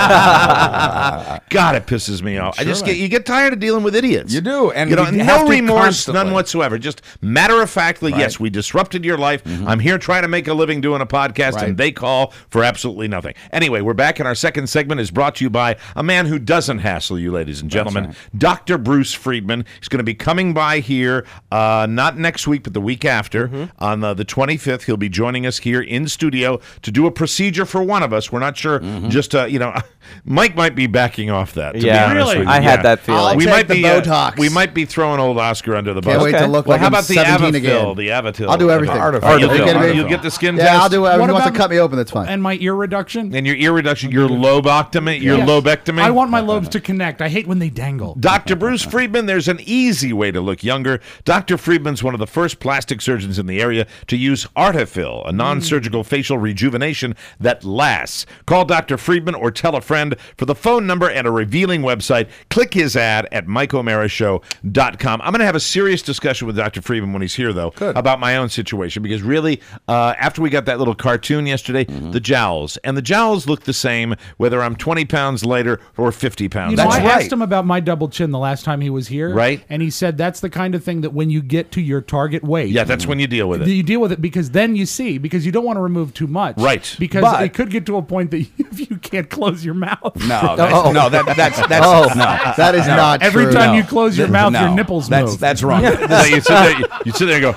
God, it pisses me off. I just get you get tired of dealing with idiots.
You do, and
you know,
we
no
have to
remorse,
constantly.
none whatsoever. Just matter of factly, yes, we disrupted your life. I'm here trying to make a living doing a podcast,
Right.
and they call for absolutely nothing. Anyway, we're back, and our second segment is brought to you by a man who doesn't hassle you, ladies and gentlemen, Doctor Bruce Friedman. He's going to be coming by here, uh, not next week, but the week after, on the, the twenty-fifth. He'll be joining us here in studio to do a procedure for one of us. We're not sure. Just uh, you know, Mike might be backing off that. To
Yeah,
be honest with you.
I had
Yeah.
that feeling.
I'll
we
take
might
the
be uh,
Botox.
we might be throwing old Oscar under the bus.
Can't wait
Okay.
to look
Well,
like
how
I'm
about the
seventeen
Avatil?
again.
The Avatil.
I'll do everything.
Artificial.
Artificial.
You'll, get,
Artificial.
you'll get the skin
Yeah,
test.
I'll do it. If
What
he wants to
about-
cut me open, that's fine.
And my ear reduction.
And your ear reduction, your lobectomy, your
Yes.
lobectomy.
I want my lobes to connect. I hate when they dangle.
Doctor Bruce Friedman, there's an easy way to look younger. Doctor Friedman's one of the first plastic surgeons in the area to use Artifil, a non-surgical facial rejuvenation that lasts. Call Doctor Friedman or tell a friend for the phone number and a revealing website. Click his ad at Mike O'Mara Show dot com. I'm going to have a serious discussion with Doctor Friedman when he's here, though, about my own situation, because really, uh, after we got that little cartoon yesterday,
Mm-hmm.
the jowls, and the jowls look the same whether I'm twenty pounds lighter or fifty pounds
You know,
lighter.
I asked him about my double chin the last time he was here.
Right.
And he said that's the kind of thing that when you get to your target weight.
Yeah, that's when you deal with it.
You deal with it because then you see, because you don't want to remove too much.
Right.
Because
But-
it could get to a point that if you can't close your mouth.
No, that's, no, that, that's that's
Oh.
no.
That is not
Every
true.
time
No.
you close your
Th-
mouth,
no.
your nipples
that's,
move.
That's wrong.
So you, sit there, you, you sit there and go,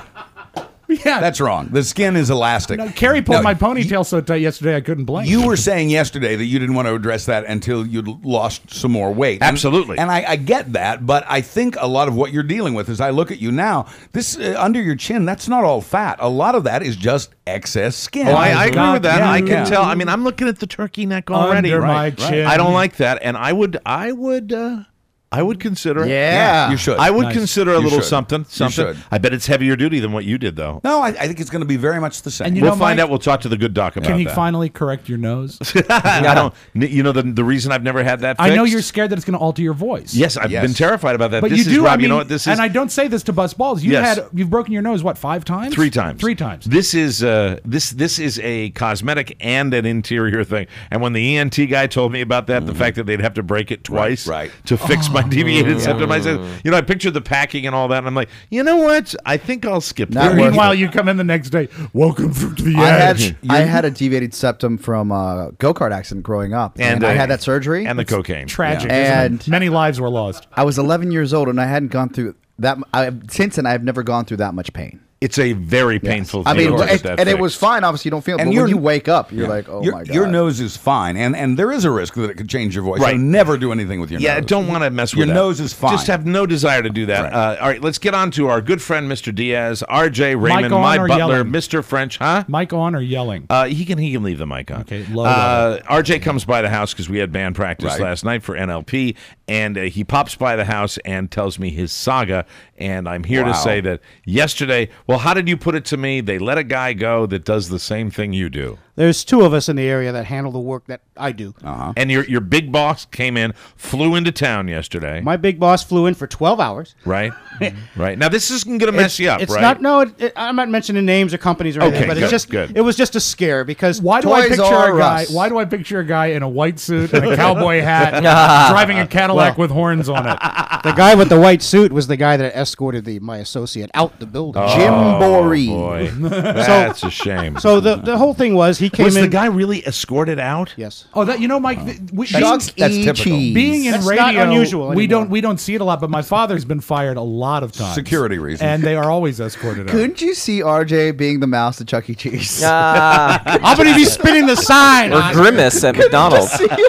Yeah.
That's wrong. The skin is elastic.
No, Carrie pulled
No,
my ponytail so tight yesterday I couldn't blink.
You were saying yesterday that you didn't want to address that until you'd lost some more weight. And-
Absolutely.
And, I, I get that, but I think a lot of what you're dealing with, as I look at you now, this uh, under your chin, that's not all fat. A lot of that is just excess skin.
oh, I, I agree with that.
Yeah,
I can
yeah.
tell. I mean, I'm looking at the turkey neck already.
Under
Right,
my
right.
chin.
I don't like that, and I would, I would, uh, I would consider it.
Yeah.
You should.
I would
Nice.
consider a
You
little
should.
something.
You
Something.
should.
I bet it's heavier duty than what you did, though.
No, I, I think it's going to be very much the same.
And you
we'll
know,
find
Mike,
out. We'll talk to the good doc about
Can he
that.
finally correct your nose?
I don't. You know the the reason I've never had that. Fixed?
I know you're scared that it's going to alter your voice.
Yes, I've
Yes.
been terrified about that.
But
this
you
is
do.
Rob.
I mean,
you know what this is?
and I don't say this to bust balls. You
Yes.
had you've broken your nose what five times?
Three times.
Three times.
This is uh, this this is a cosmetic and an interior thing. And when the E N T guy told me about that, the fact that they'd have to break it twice
right.
to fix my deviated septum, I said, you know, I pictured the packing and all that, and I'm like, you know what? I think I'll skip
Not
that.
worth
Meanwhile, you come in the next day. Welcome through to the
I
edge.
had I had a deviated septum from a go kart accident growing up,
And,
and, I
uh,
had that surgery.
and the cocaine.
Tragic.
Yeah.
isn't it?
And-
many lives were lost.
I was eleven years old, and I hadn't gone through that. I, since then, I've never gone through that much pain.
It's a very painful.
I
thing
mean,
to get
it,
that
and it
fixed.
was fine. Obviously, you don't feel it.
And
But
you're-
when you wake up, you're
Yeah.
like, oh
your,
my god.
your nose is fine, and and there is a risk that it could change your voice.
Right.
So never do anything with your
Yeah,
nose.
don't want to mess with
Your
that.
nose is fine.
Just have no desire to do that.
Right.
Uh, all right, let's get on to our good friend, Mister Diaz, R J Raymond,
on
my
or
butler,
yelling?
Mister French, huh?
Mic on or yelling?
Uh, he can he can leave the mic on.
Okay, low
Uh, R J comes by the house because we had band practice
Right.
last night for N L P, and uh, he pops by the house and tells me his saga. And I'm here to
Wow.
say that yesterday, well, how did you put it to me? They let a guy go that does the same thing you do.
There's two of us in the area that handle the work that I do.
Uh-huh.
And your your big boss came in, flew into town yesterday,
My big boss flew in for twelve hours.
right? right. Now this isn't going to mess
it's,
you up,
it's
right?
not. No, it, it, I'm not mentioning names or companies or anything.
Okay,
but
good,
it's just.
good.
It was just a scare because
Why do I
Toys
picture
R
a guy?
Us.
Why do I picture a guy in a white suit and a cowboy hat, driving a Cadillac with horns on it?
the guy with the white suit was the guy that escorted the my associate out the building.
Jim Boree.
Boy, that's a shame.
So the the whole thing was he came
was
in.
the guy really escorted out?
Yes.
Oh, that you know, Mike. th- we,
Chuck
being,
That's
E.
typical.
Cheese.
being in
That's
radio,
not unusual
we
anymore.
don't we don't see it a lot. But my father's been fired a lot of times,
Security reasons.
and they are always escorted out.
Couldn't you see R J being the mouse at Chuck E. Cheese?
Ah,
I'm going to be spinning the sign.
or Grimace at McDonald's.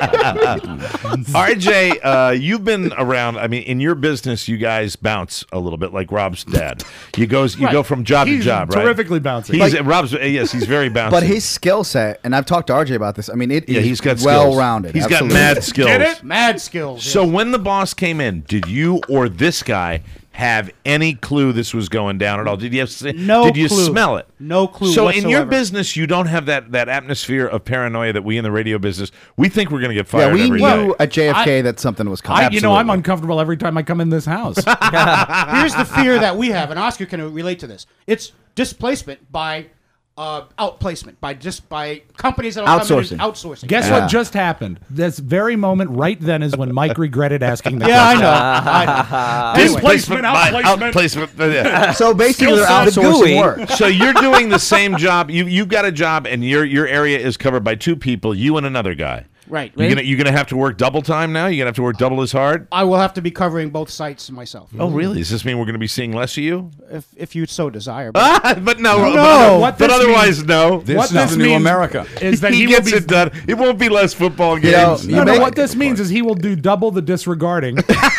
R J, uh, you've been around. I mean, in your business, you guys bounce a little bit like Rob's dad. You goes, you
Right.
go from job
He's
to job, right?
terrifically bouncy.
He's
Like-
Rob's. uh, Yes, he's very bouncy.
But his skill set, and I've talked to R J about this. I mean, it
yeah,
is
he's got skills.
well rounded.
He's got mad skills.
Get it?
Mad skills.
So when the boss came in, did you or this guy have any clue this was going down at all? Did you have,
No
Did you
clue.
smell it?
No clue
So in your
whatsoever.
business, you don't have that that atmosphere of paranoia that we in the radio business we think we're going to get fired.
Yeah, we
every
knew
day.
at J F K
I-
that something was coming.
I, you know, I'm
Absolutely.
uncomfortable every time I come in this house.
Here's the fear that we have, and Oscar can relate to this. It's displacement by uh, outplacement, by just by companies that will come in
Outsourcing.
and outsourcing.
Guess
Yeah.
what just happened? This very moment, right then, is when Mike regretted asking the
Yeah, I
question.
know. I know.
Displacement,
by
outplacement.
outplacement. Yeah.
So basically, they're
Skill set.
outsourcing
Gooey.
work.
So you're doing the same job. You you've got a job, and your your area is covered by two people, you and another guy.
Right.
You're gonna you're gonna have to work double time now. You're gonna have to work double as hard.
I will have to be covering both sites myself.
Oh, really? Does this mean we're gonna be seeing less of you?
If if you so desire. But
Ah, but no,
No.
but,
What
but
this
otherwise,
means-
no.
This
What
is
this
the new
means
America.
is that
he,
he,
gets
will be.
it done. It won't be less football games.
know,
No,
You
no.
make-
What this means is he will do double the disregarding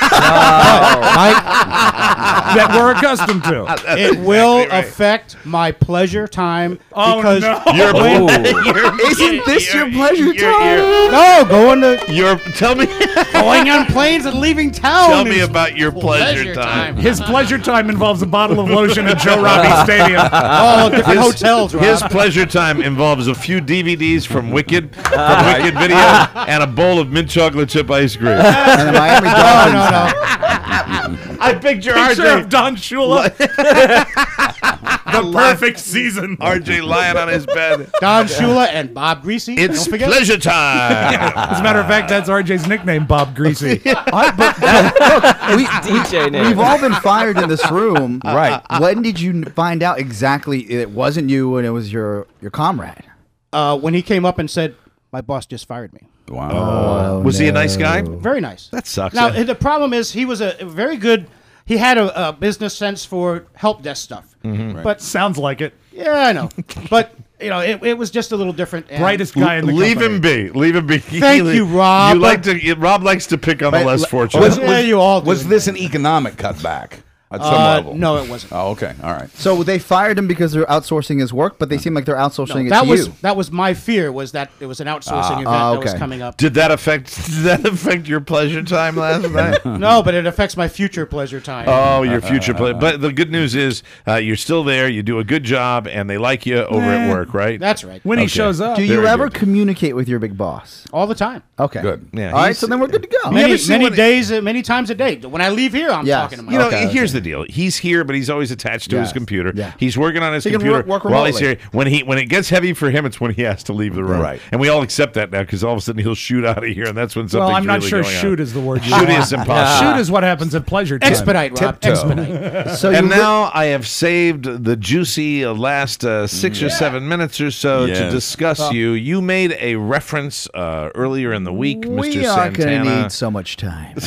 I,
that we're accustomed to.
it will
right.
affect my pleasure time
Oh,
because
no.
You're,
Isn't this your pleasure
you're-
time?
no going to
You're, tell me,
going on planes and leaving town.
tell me
is
about your pleasure,
pleasure
time.
time.
His pleasure time involves a bottle of lotion at Joe Robbie Stadium.
Oh, different hotels. Rob.
His pleasure time involves a few D V Ds from Wicked, from Wicked Video, and a bowl of mint chocolate chip ice cream.
And the Miami
no,
Dolphins.
no, no.
I picture
Picture
R J,
of Don Shula. The perfect season.
R J lying on his bed.
Don Shula and Bob Greasy.
It's
Don't forget.
pleasure time.
As a matter of fact, that's R J's nickname, Bob Greasy.
I- but, look, we,
D J name.
we've all been fired in this room.
Right.
When did you n- find out exactly it wasn't you and it was your, your comrade?
Uh, when he came up and said, "My boss just fired me."
Wow.
Was he a nice guy?
Very nice.
That sucks.
Now the problem is he was a very good. He had a, a business sense for help desk stuff.
Mm-hmm.
But
Sounds like it.
yeah, I know. But you know, it, it was just a little different. and-
Brightest guy in the
Leave
company.
him be. Leave him be.
Thank you, Rob.
You like to. Rob likes to pick on the
But-
less
was-
fortunate.
Was,
Yeah,
was-
you all do.
was this an economic cutback? at some
Uh,
level.
no, it wasn't.
Oh, okay, all right.
So they fired him because they're outsourcing his work, but they seem like they're outsourcing
No,
it
that
to
was
you.
that was my fear. Was that it was an outsourcing event
ah,
that was
okay.
coming up?
Did that affect did that affect your pleasure time last night?
No, but it affects my future pleasure time.
Oh, your future play. But the good news is uh, you're still there. You do a good job, and they like you over at work, right?
That's right.
When he
Okay.
shows up.
Do you
Very
ever
good.
communicate with your big boss?
All the time.
Okay.
Good.
Yeah,
All right,
he's-
so then we're good to go.
You
Many
ever seen
many
when-
days, uh, many times a day. When I leave here, I'm
Yes.
talking to my.
You know,
Okay,
here's
okay.
the deal. He's here, but he's always attached to his
Yes.
computer.
Yeah.
He's working on his
He can
computer
work- work
while he's
remotely.
here. When he when it gets heavy for him, it's when he has to leave the room.
Right.
And we all accept that now because all of a sudden he'll shoot out of here, and that's when something's
Well, I'm not
really
sure
going
shoot
on.
is the word you
Shoot
want.
is impossible.
Shoot is what happens at pleasure time.
Expedite, Rob.
Tiptoe.
Expedite.
So
And
you
now I have saved the juicy uh, last uh, six or seven minutes or so to
Yes.
discuss you. You made a reference uh, earlier in the week,
we
Mister
are going to
Santana.
need so much time.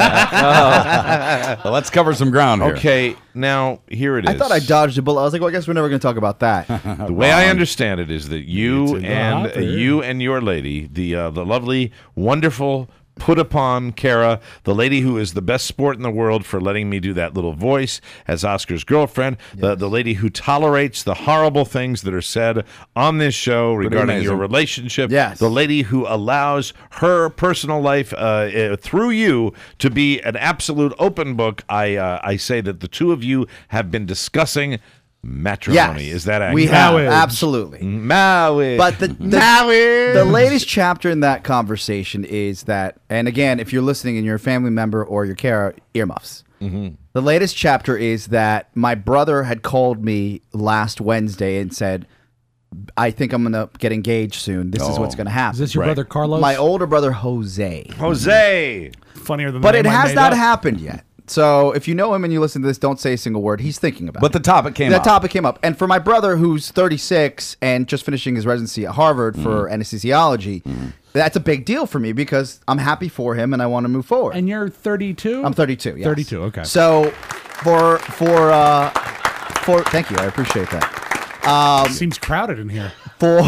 Well, let's cover some ground here.
Okay, now here it is.
I thought I dodged a bullet. I was like, well, I guess we're never going to talk about that.
The way I understand it is that you
It's in the
and
hopper.
uh, you and your lady, the uh, the lovely, wonderful, put upon Kara, the lady who is the best sport in the world for letting me do that little voice as Oscar's girlfriend, the the lady who tolerates the horrible things that are said on this show regarding your
amazing.
relationship,
Yes.
the lady who allows her personal life uh, uh, through you to be an absolute open book. I uh, I say that the two of you have been discussing matrimony.
Yes.
Is that accurate?
We have,
Marriage.
absolutely.
Marriage.
But the, the, the latest chapter in that conversation is that, and again, if you're listening and you're a family member or you're Kara, earmuffs.
Mm-hmm.
The latest chapter is that my brother had called me last Wednesday and said, I think I'm going to get engaged soon. This is what's going to happen.
Is this your
Right.
brother Carlos?
My older brother, Jose.
Jose.
Funnier than
But
the
it
name I
has
made
not
up.
happened yet. So if you know him and you listen to this, don't say a single word. He's thinking about
But
it.
the topic came
the
up.
topic came up. And for my brother, who's thirty-six and just finishing his residency at Harvard for anesthesiology, that's a big deal for me because I'm happy for him and I want to move forward.
And you're thirty-two?
I'm thirty-two. Yes.
thirty-two, okay.
So for for uh for thank you, I appreciate that. Um,
Seems crowded in here.
for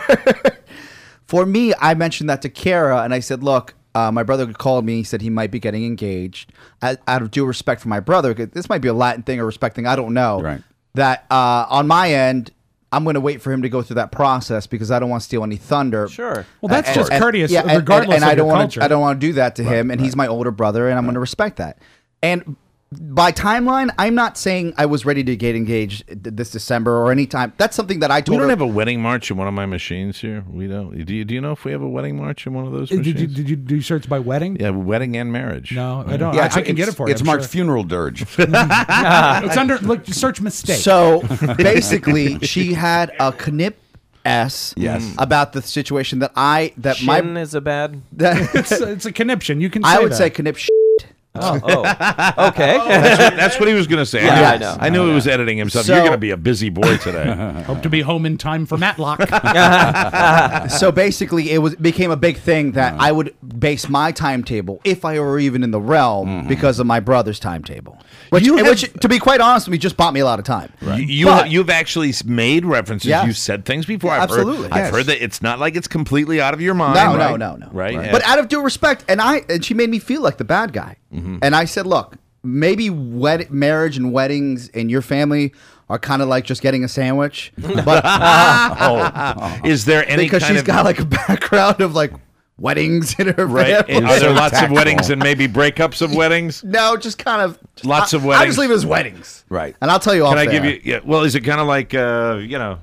for me, I mentioned that to Kara, and I said, "Look, uh, my brother called me. He said he might be getting engaged. I, out of due respect for my brother, 'cause this might be a Latin thing or respect thing. I don't know.
Right.
That uh, on my end, I'm going to wait for him to go through that process because I don't want to steal any thunder.
Sure.
Well, that's
And-
just
and-
courteous,
yeah, and- and-
regardless
and
of
I don't
your
want
culture.
to. I don't want to do that to him, and he's my older brother, and I'm going to respect that. And by timeline, I'm not saying I was ready to get engaged this December or any time. That's something that I
We
told
don't
her.
have a wedding march in one of my machines here. We don't. Do you, do you know if we have a wedding march in one of those
Did
machines?
you, did you do search by wedding?
Yeah, wedding and marriage.
No, I don't.
Yeah,
I,
it's-
I can get it
it's-
for you.
It's
I'm
marked
sure.
funeral dirge.
It's under look. Search mistake.
So basically, she had a knip s
Yes.
about the situation that I that
Shin
my
is a bad.
that
it's, it's a conniption. You can. Say
I would
that.
say knip.
Oh, oh. okay.
That's what, that's what he was going to say.
Yeah,
I,
I
knew,
know.
I knew he was editing himself.
So-
You're going to be a busy boy today.
Hope to be home in time for Matlock.
So basically, it was became a big thing that I would base my timetable, if I were even in the realm, because of my brother's timetable. Which,
You have-
which, to be quite honest with me, just bought me a lot of time.
You, you
But-
you've actually s- made references.
Yes.
You've said things before. I've
Absolutely,
Heard, I've
yes.
heard that it's not like it's completely out of your mind.
No, no,
right?
no, no.
Right.
But out of due respect, and I and she made me feel like the bad guy.
Mm-hmm.
And I said, look, maybe wed- marriage and weddings in your family are kind of like just getting a sandwich. But
oh, is there any
because
kind
she's
of
got like a background of like weddings in her
right?
family.
Are there lots of
tactful.
weddings and maybe breakups of weddings?
No, just kind of just-
Lots
I-
of
I'll
weddings.
just leave it as weddings.
Right.
And I'll tell you off
Can I
there.
give you? Yeah. Well, is it kind of like uh, you know?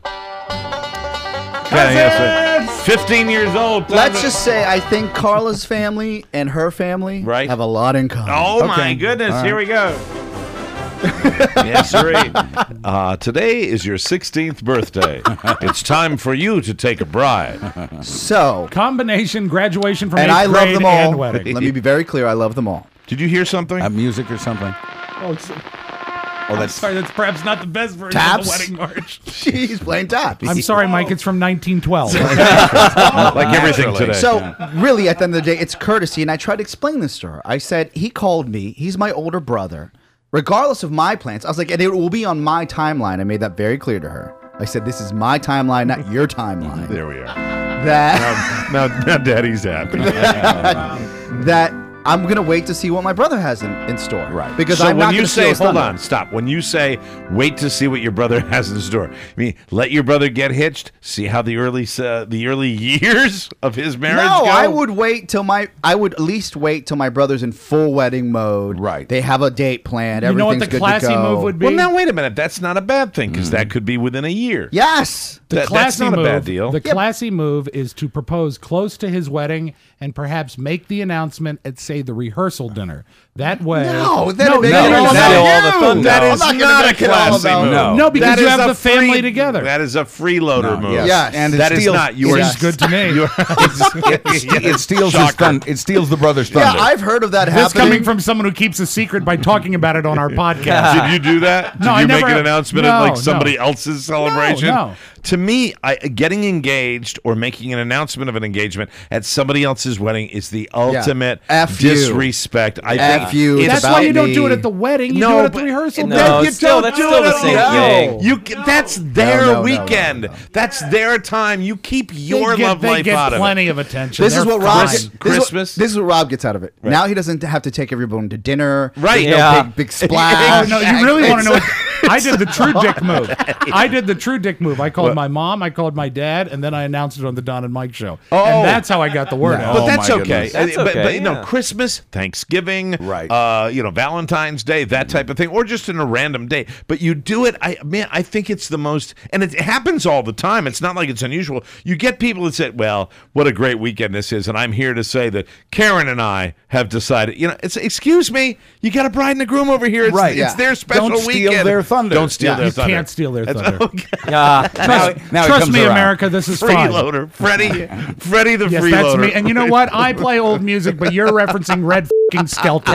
Kinda, yes, fifteen years old. time
Let's
to-
just say I think Carla's family and her family
Right.
have a lot in common.
Oh my
Okay.
goodness!
All
Here we go. Yes, sir. Uh, today is your sixteenth birthday. It's time for you to take a bride.
So,
Combination graduation from
and
eighth
I love
grade
them
and
all.
wedding.
Let me be very clear. I love them all.
Did you hear something?
Uh, music or something.
Oh, it's,
Oh, that's
sorry, that's perhaps not the best version
Taps?
of the wedding march.
She's playing taps.
I'm sorry, Mike. It's from nineteen twelve.
like everything
Naturally.
today.
So really, at the end of the day, it's courtesy, and I tried to explain this to her. I said he called me. He's my older brother. Regardless of my plans, I was like, and it will be on my timeline. I made that very clear to her. I said, this is my timeline, not your timeline.
there we are.
That
Now, now Daddy's happy.
that I'm gonna wait to see what my brother has in, in store.
Right.
Because
so
I'm
when
not
you
gonna steal
say,
his
hold
thunder.
on, stop. When you say, wait to see what your brother has in store, I mean, let your brother get hitched, see how the early uh, the early years of his marriage
No,
go?
I would wait till my. I would at least wait till my brother's in full wedding mode.
Right.
They have a date planned.
You know what
Everything's
the
good
classy
to go.
move would be?
Well, now, wait a minute. That's not a bad thing, because that could be within a year.
Yes.
The
That-
classy
that's not
move,
a bad deal.
The
Yep.
classy move is to propose close to his wedding and perhaps make the announcement at, say, the rehearsal dinner. That way,
No, then
no,
it makes
no,
it all
no,
about
no.
all the thunder.
That
I'm
is
not
not,
gonna
a
make it all
classy
about-
move.
No.
No, because
That
you
is
have
a
the family
free-
together.
That is a freeloader
No,
move.
yes.
Yes.
And it
That is
steals,
not your.
Seems good to me.
it, it, it steals his
Shocker.
thun- It steals the brother's
Yeah,
thunder.
I've heard of that
This
happening.
coming from someone who keeps a secret by talking about it on our podcast.
Did you do that? Did
No, I
you make
never-
an announcement
no,
at like
no.
somebody else's celebration?
no.
To me, I, getting engaged or making an announcement of an engagement at somebody else's wedding is the ultimate
F you.
disrespect. I
F
think
you.
it's
That's
about
why you don't
me.
do it at the wedding. You
No,
do it at the
but-
rehearsal.
No,
dinner.
you
it's still-
don't
that's
do
still
it
the
at
same
all.
thing.
You can, that's their
No, no, no,
weekend.
no, no, no.
That's their time. You keep your
they get,
love
they
life
get
out of
plenty
it.
of attention.
This is
They're
what Rob.
fine.
This is what,
Christmas?
this is what Rob gets out of it. Now he doesn't have to take everyone to dinner.
Right.
No
Yeah.
big, big splash.
Oh, no, you really want to know? What,
It's-
I did the true dick move. I did the true dick move. I called my mom, I called my dad, and then I announced it on the Don and Mike show.
Oh.
And that's how I got the word out.
But
Oh,
that's
my
okay.
goodness.
That's
Uh, but,
okay,
but you know,
yeah.
Christmas, Thanksgiving,
Right.
Uh, you know, Valentine's Day, that type of thing, or just in a random day. But you do it. I man, I think it's the most, and it happens all the time. It's not like it's unusual. You get people that say, "Well, what a great weekend this is," and I'm here to say that Karen and I have decided. You know, it's excuse me, you got a bride and a groom over here. It's,
Right,
It's
yeah.
their special
Don't steal
weekend.
their thunder.
Don't steal
Yeah.
their
You
thunder.
can't steal their
That's
thunder.
okay.
Yeah.
now, now he
Trust
comes
me,
around.
America, this is fine.
Freeloader, Freddie, Freddie the
Yes,
freeloader.
that's me. And you know what? I play old music, but you're referencing Red F***ing Skelter.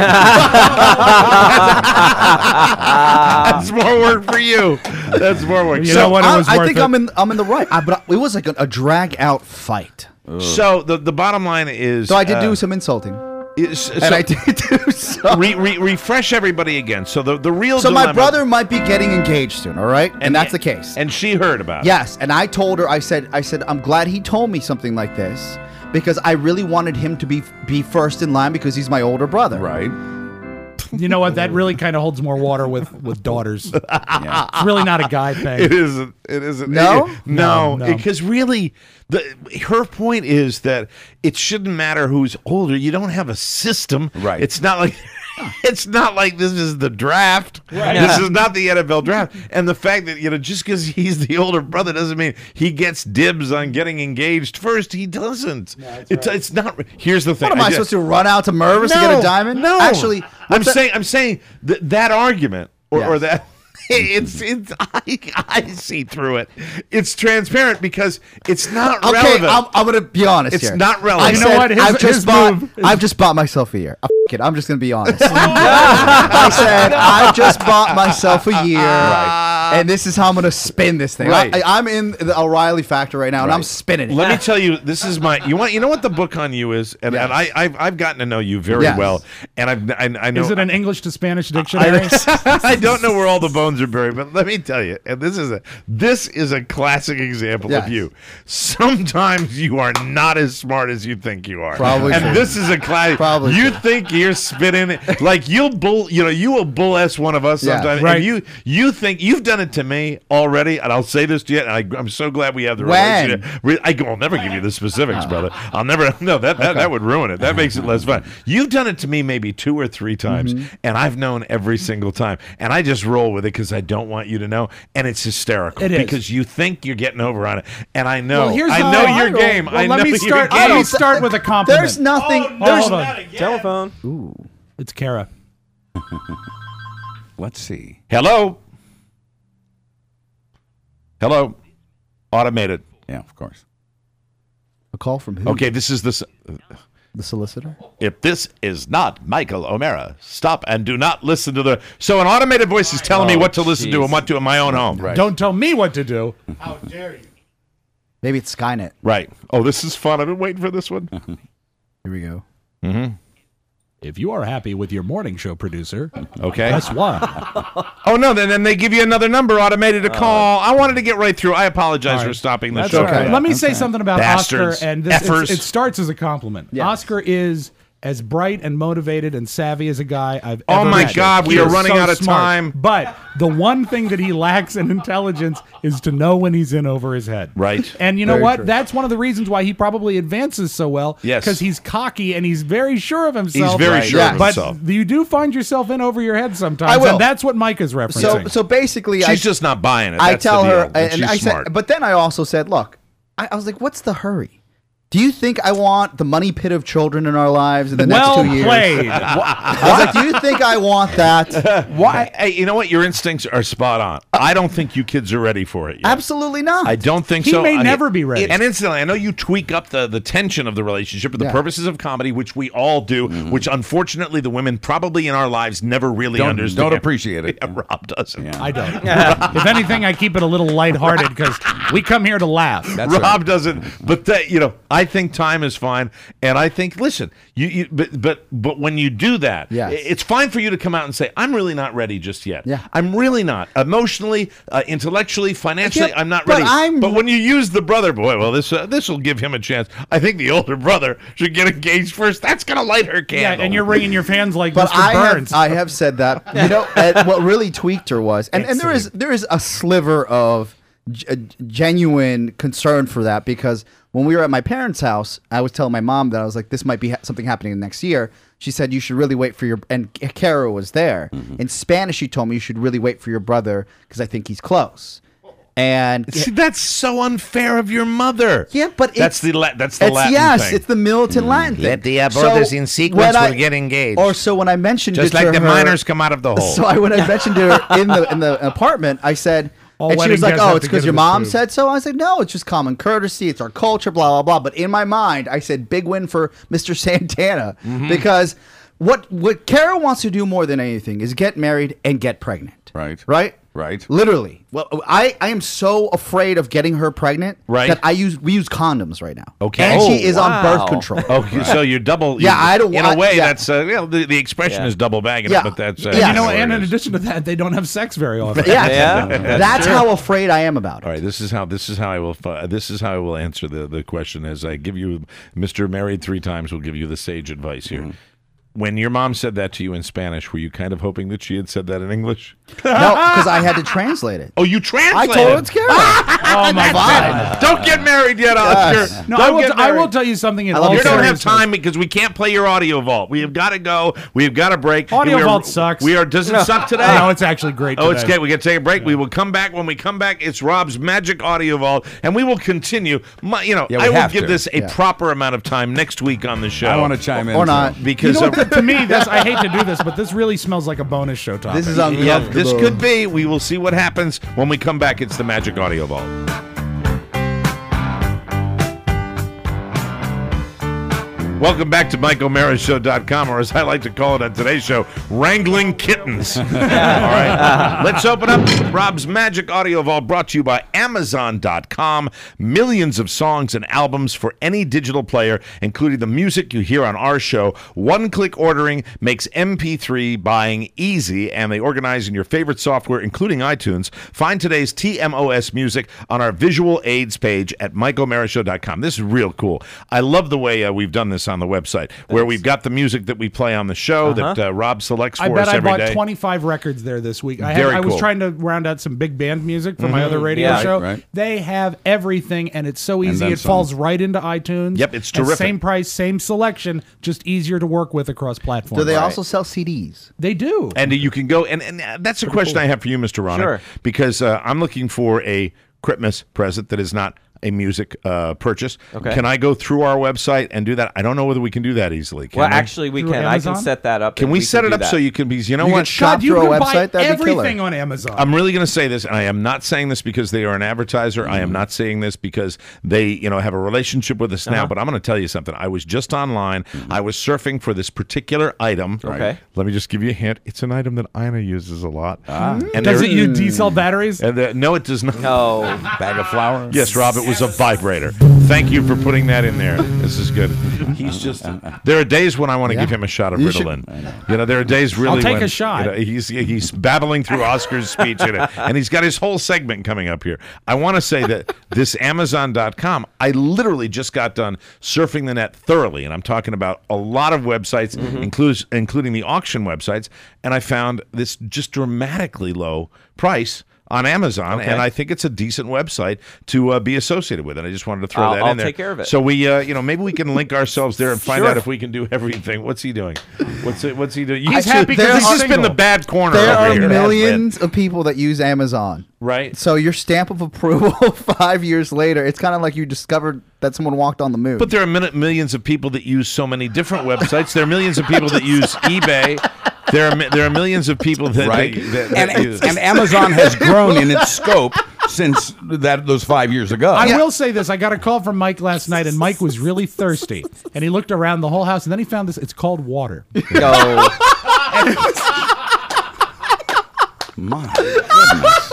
That's more work for you. That's more work.
You
So-
know what? It
I,
was
I
worth
think
it.
I'm in. I'm in the right. I, but it was like a, a drag out fight.
So the the bottom line is.
So I did
uh,
do some insulting,
is-
and
so-
I did do some.
re, re, refresh everybody again. So the the real.
So my
dilemma-
brother might be getting engaged soon. All right, and, that's the case.
And she heard about it.
Yes, and I told her. I said. I said. I'm glad he told me something like this because I really wanted him to be be first in line because he's my older brother.
Right.
You know what? That really kind of holds more water with, with daughters. It's really not a guy thing.
It isn't. It isn't.
No?
It- no.
No, no.
Because really, the her point is that it shouldn't matter who's older. You don't have a system.
Right.
It's not like. It's not like this is the draft.
Right.
This is not the N F L draft. And the fact that, you know, just because he's the older brother doesn't mean he gets dibs on getting engaged first. He doesn't. it's, it's not. Here's the thing.
What am I,
I
supposed to run out to Mervis to get a diamond?
No,
actually,
I'm
what's that-
saying I'm saying that that argument or, or
Yes.
that it's it's I, I see through it. It's transparent because it's not
Okay,
relevant.
I'm, I'm gonna be honest
It's
here.
not relevant.
I
You
know
said,
what? His-
I've just
his
bought.
move is-
I've just bought myself a year. Uh, f- it, I'm just gonna be honest. I said I've just bought myself a year, and this is how I'm gonna spin this thing.
Right.
I, I'm in the O'Reilly factor right now, and I'm spinning it.
Let me tell you, this is my. You want you know what the book on you is, and, and I I've, I've gotten to know you very
Yes.
well, and I've I, I know.
Is it an English to Spanish dictionary?
I, I don't know where all the bones are buried, but let me tell you, and this is a this is a classic example
Yes.
of you. Sometimes you are not as smart as you think you are.
Probably
and
true.
this is a classic.
Probably
you
true.
think you're spinning it like you'll bull. You know, you will bull s one of us
Yeah.
sometimes.
Right.
And you you think you've done it to me already, and I'll say this to you. And I, I'm so glad we have the
When?
relationship. Re- I, I'll never give you the specifics, brother. I'll never. No, that that, that would ruin it. That makes it less fun. You've done it to me maybe two or three times,
Mm-hmm.
and I've known every single time, and I just roll with it because I don't want you to know, and it's hysterical
It is.
because you think you're getting over on it, and I know.
Well, here's
I
how
know
I
your
roll.
game.
Well,
I
let
know
me
your
start-
game.
let me start with a compliment.
There's nothing.
Oh,
there's
hold on.
Telephone.
It's Kara.
Let's see.
Hello. Hello. Automated.
Yeah, of course.
a call from who?
Okay, this is the. s-
The solicitor.
If this is not Michael O'Mara, stop and do not listen to the. So an automated voice is telling me
Oh,
what to listen to
jeez.
and what to in my own home.
Right.
Don't tell me what to do.
How dare you?
Maybe it's Skynet.
Right. Oh, this is fun. I've been waiting for this one.
Here we go.
Mm-hmm.
If you are happy with your morning show producer,
Okay.
press one.
Oh no! Then then they give you another number automated to call. I wanted to get right through. I apologize
All
for
right.
stopping the
That's
show.
all right. Let me say something about
Bastards.
Oscar, and this
Effers.
it's, it starts as a compliment.
Yes.
Oscar is as bright and motivated and savvy as a guy I've
Oh
ever
my
met.
God, we
He
are
is
running
so
out of
smart.
time.
But the one thing that he lacks in intelligence is to know when he's in over his head.
Right.
And you know
Very
what?
true.
That's one of the reasons why he probably advances so well.
Yes.
Because he's cocky and he's very sure of himself.
He's very
Right.
sure
Yeah.
of
But
himself.
you do find yourself in over your head sometimes.
I will.
And that's what Micah's referencing.
So so basically,
She's
I
just not buying it.
I
That's the
tell her,
deal. And
and
she's
I
smart.
said, but then I also said, look, I, I was like, what's the hurry? Do you think I want the money pit of children in our lives in the
well
next two years?
played.
I was like, do you think I want that?
Why? Hey, you know what? Your instincts are spot on. I don't think you kids are ready for it yet.
Absolutely not.
I don't think
He
so.
may
I-
never be ready.
And incidentally, I know you tweak up the, the tension of the relationship for the
Yeah.
purposes of comedy, which we all do, which unfortunately the women probably in our lives never really
Don't,
understand.
don't appreciate it.
Yeah, Rob doesn't.
I don't. If anything, I keep it a little lighthearted because we come here to laugh.
That's
Rob
right.
doesn't, but that you know, I think time is fine, and I think listen, you, you but but but when you do that,
Yes.
i- it's fine for you to come out and say, I'm really not ready just yet.
Yeah.
I'm really not emotionally, uh, intellectually, financially,
Yeah,
I'm not
but
ready.
I'm-
But when you use the brother, boy, well, this uh, this will give him a chance. I think the older brother should get engaged first. That's gonna light her
Yeah,
candle.
and you're ringing your fans like
But
Mister
I
Burns.
have, I have said that. You know, and what really tweaked her was, and, and there is there is a sliver of g- a genuine concern for that because when we were at my parents' house, I was telling my mom that I was like, this might be ha- something happening next year. She said you should really wait for your, and Kara was there. In Spanish, she told me you should really wait for your brother because I think he's close. And
See, that's so unfair of your mother.
yeah, but
that's
it's,
the La- that's the
it's
Latin
yes,
thing.
it's the militant Latin thing.
Let the, uh,
So
brothers in sequence
when I-
will get engaged.
Or so when I mentioned
Just
it
like
to
the
her,
miners come out of the hole.
So I when I mentioned to her in the in the apartment, I said,
All
and she
wedding
was like,
guests
"Oh,
have
it's
to
because
give
your
this
mom
food.
said so." I was like, "No, it's just common courtesy. It's our culture, blah blah blah." But in my mind, I said, "Big win for Mister Santana,"
Mm-hmm.
because what what Kara wants to do more than anything is get married and get pregnant.
Right.
Right.
Right.
Literally. Well, I, I am so afraid of getting her pregnant
Right.
that I use we use condoms right now.
Okay.
And
Oh,
she is on
wow.
birth control.
Okay, so you're double.
Yeah,
you-
I don't
In
want-
a way,
yeah.
that's uh, you know, the, the expression
Yeah.
is double bagging
Yeah.
it, but that's uh,
Yeah.
you know,
what
and
it
in
is.
addition to that, they don't have sex very often.
Yeah.
Yeah.
That's how afraid I am about it.
All right, this is how this is how I will uh, this is how I will answer the the question. As I give you, Mister Married Three Times will give you the sage advice here. When your mom said that to you in Spanish, were you kind of hoping that she had said that in English?
No, because I had to translate it.
Oh, you
I
translated.
told her it's Kara.
Oh my God!
Don't get married yet, Oscar.
Yes.
No,
Don't
I will.
get
T- I will
married.
tell you something. In
I love
all
You don't have
seriousness.
time because we can't play your audio vault. We have got to go. We have got to break.
Audio
We are-
vault sucks.
We are. Does it suck today?
No, it's actually great.
Oh, it's
today.
good. We got to take a break. We will come back. When we come back, it's Rob's Magic Audio Vault, and we will continue. My, you know,
Yeah, we
I will
have
give
to.
this a
Yeah.
proper amount of time next week on the show.
I want to chime in.
Or
too.
not.
You
because
know
of-
what, to me, this I hate to do this, but this really smells like a bonus show topic.
This is
yeah,
uncomfortable.
this could be. We will see what happens when we come back. It's the Magic Audio Vault. Welcome back to Mike O'Mara Show dot com, or as I like to call it on today's show, Wrangling Kittens. All right. Let's open up Rob's Magic Audio Vault, brought to you by Amazon dot com. Millions of songs and albums for any digital player, including the music you hear on our show. One-click ordering makes M P three buying easy, and they organize in your favorite software, including iTunes. Find today's T M O S music on our visual aids page at Mike O'Mara Show dot com. This is real cool. I love the way uh, we've done this on the website, where we've got the music that we play on the show that uh, Rob selects for
I bet
us
I
every
bought
day.
twenty-five records there this week. I,
Very
had, I was
cool.
trying to round out some big band music for my other radio
Yeah.
show.
Right, right.
They have everything, and it's so easy.
then
It
some.
falls right into iTunes.
Yep, it's
And
terrific.
Same price, same selection, just easier to work with across platforms.
Do they also sell C Ds?
They do.
And you can go, and, and uh, that's a question I have for you, Mister Ronner,
Sure.
because uh, I'm looking for a Christmas present that is not a music uh, purchase.
Okay.
Can I go through our website and do that? I don't know whether we can do that easily. Can
Well,
we?
actually, we
Through
can. I can
Amazon?
set that up.
Can
and
we, set it
do
up
that.
so you can be, you know
You
what?
could shop
God, you
through
can
a
buy
website. That'd be killer.
everything on Amazon.
I'm really going to say this, and I am not saying this because they are an advertiser. I am not saying this because they, you know, have a relationship with us now. But I'm going to tell you something. I was just online. I was surfing for this particular item.
Okay.
Let me just give you a hint. It's an item that Ina uses a lot. And
Does
there-
it use D-cell batteries?
And the, no, it does not.
No.
Bag of flour.
Yes, Rob, it was a vibrator. Thank you for putting that in there. This is good. He's just. There are days when I want to
Yeah.
give him a shot of
You should-
Ritalin. You know, there are days really.
I'll take
when,
a shot.
you know, he's he's babbling through Oscar's speech, you know, and he's got his whole segment coming up here. I want to say that this Amazon dot com, I literally just got done surfing the net thoroughly, and I'm talking about a lot of websites,
Mm-hmm.
includes including the auction websites, and I found this just dramatically low price on Amazon,
Okay.
and I think it's a decent website to uh, be associated with. And I just wanted to throw
I'll-
that
I'll
in there.
take care of it.
So we, uh, you know, maybe we can link ourselves there and find
Sure.
out if we can do everything. What's he doing? What's it? What's he doing?
He's
He's
happy 'cause
He's
he's
just been
single.
the bad corner
There
over
are
here.
millions of people that use Amazon.
Right.
So your stamp of approval five years later, it's kind of like you discovered that someone walked on the moon.
But there are min- millions of people that use so many different websites. There are millions of people that use eBay. There are mi- there are millions of people that,
Right.
that, that, that
And,
use.
and Amazon has grown in its scope since that those five years ago.
I will say this. I got a call from Mike last night, and Mike was really thirsty. And he looked around the whole house, and then he found this. It's called water.
No.
My goodness.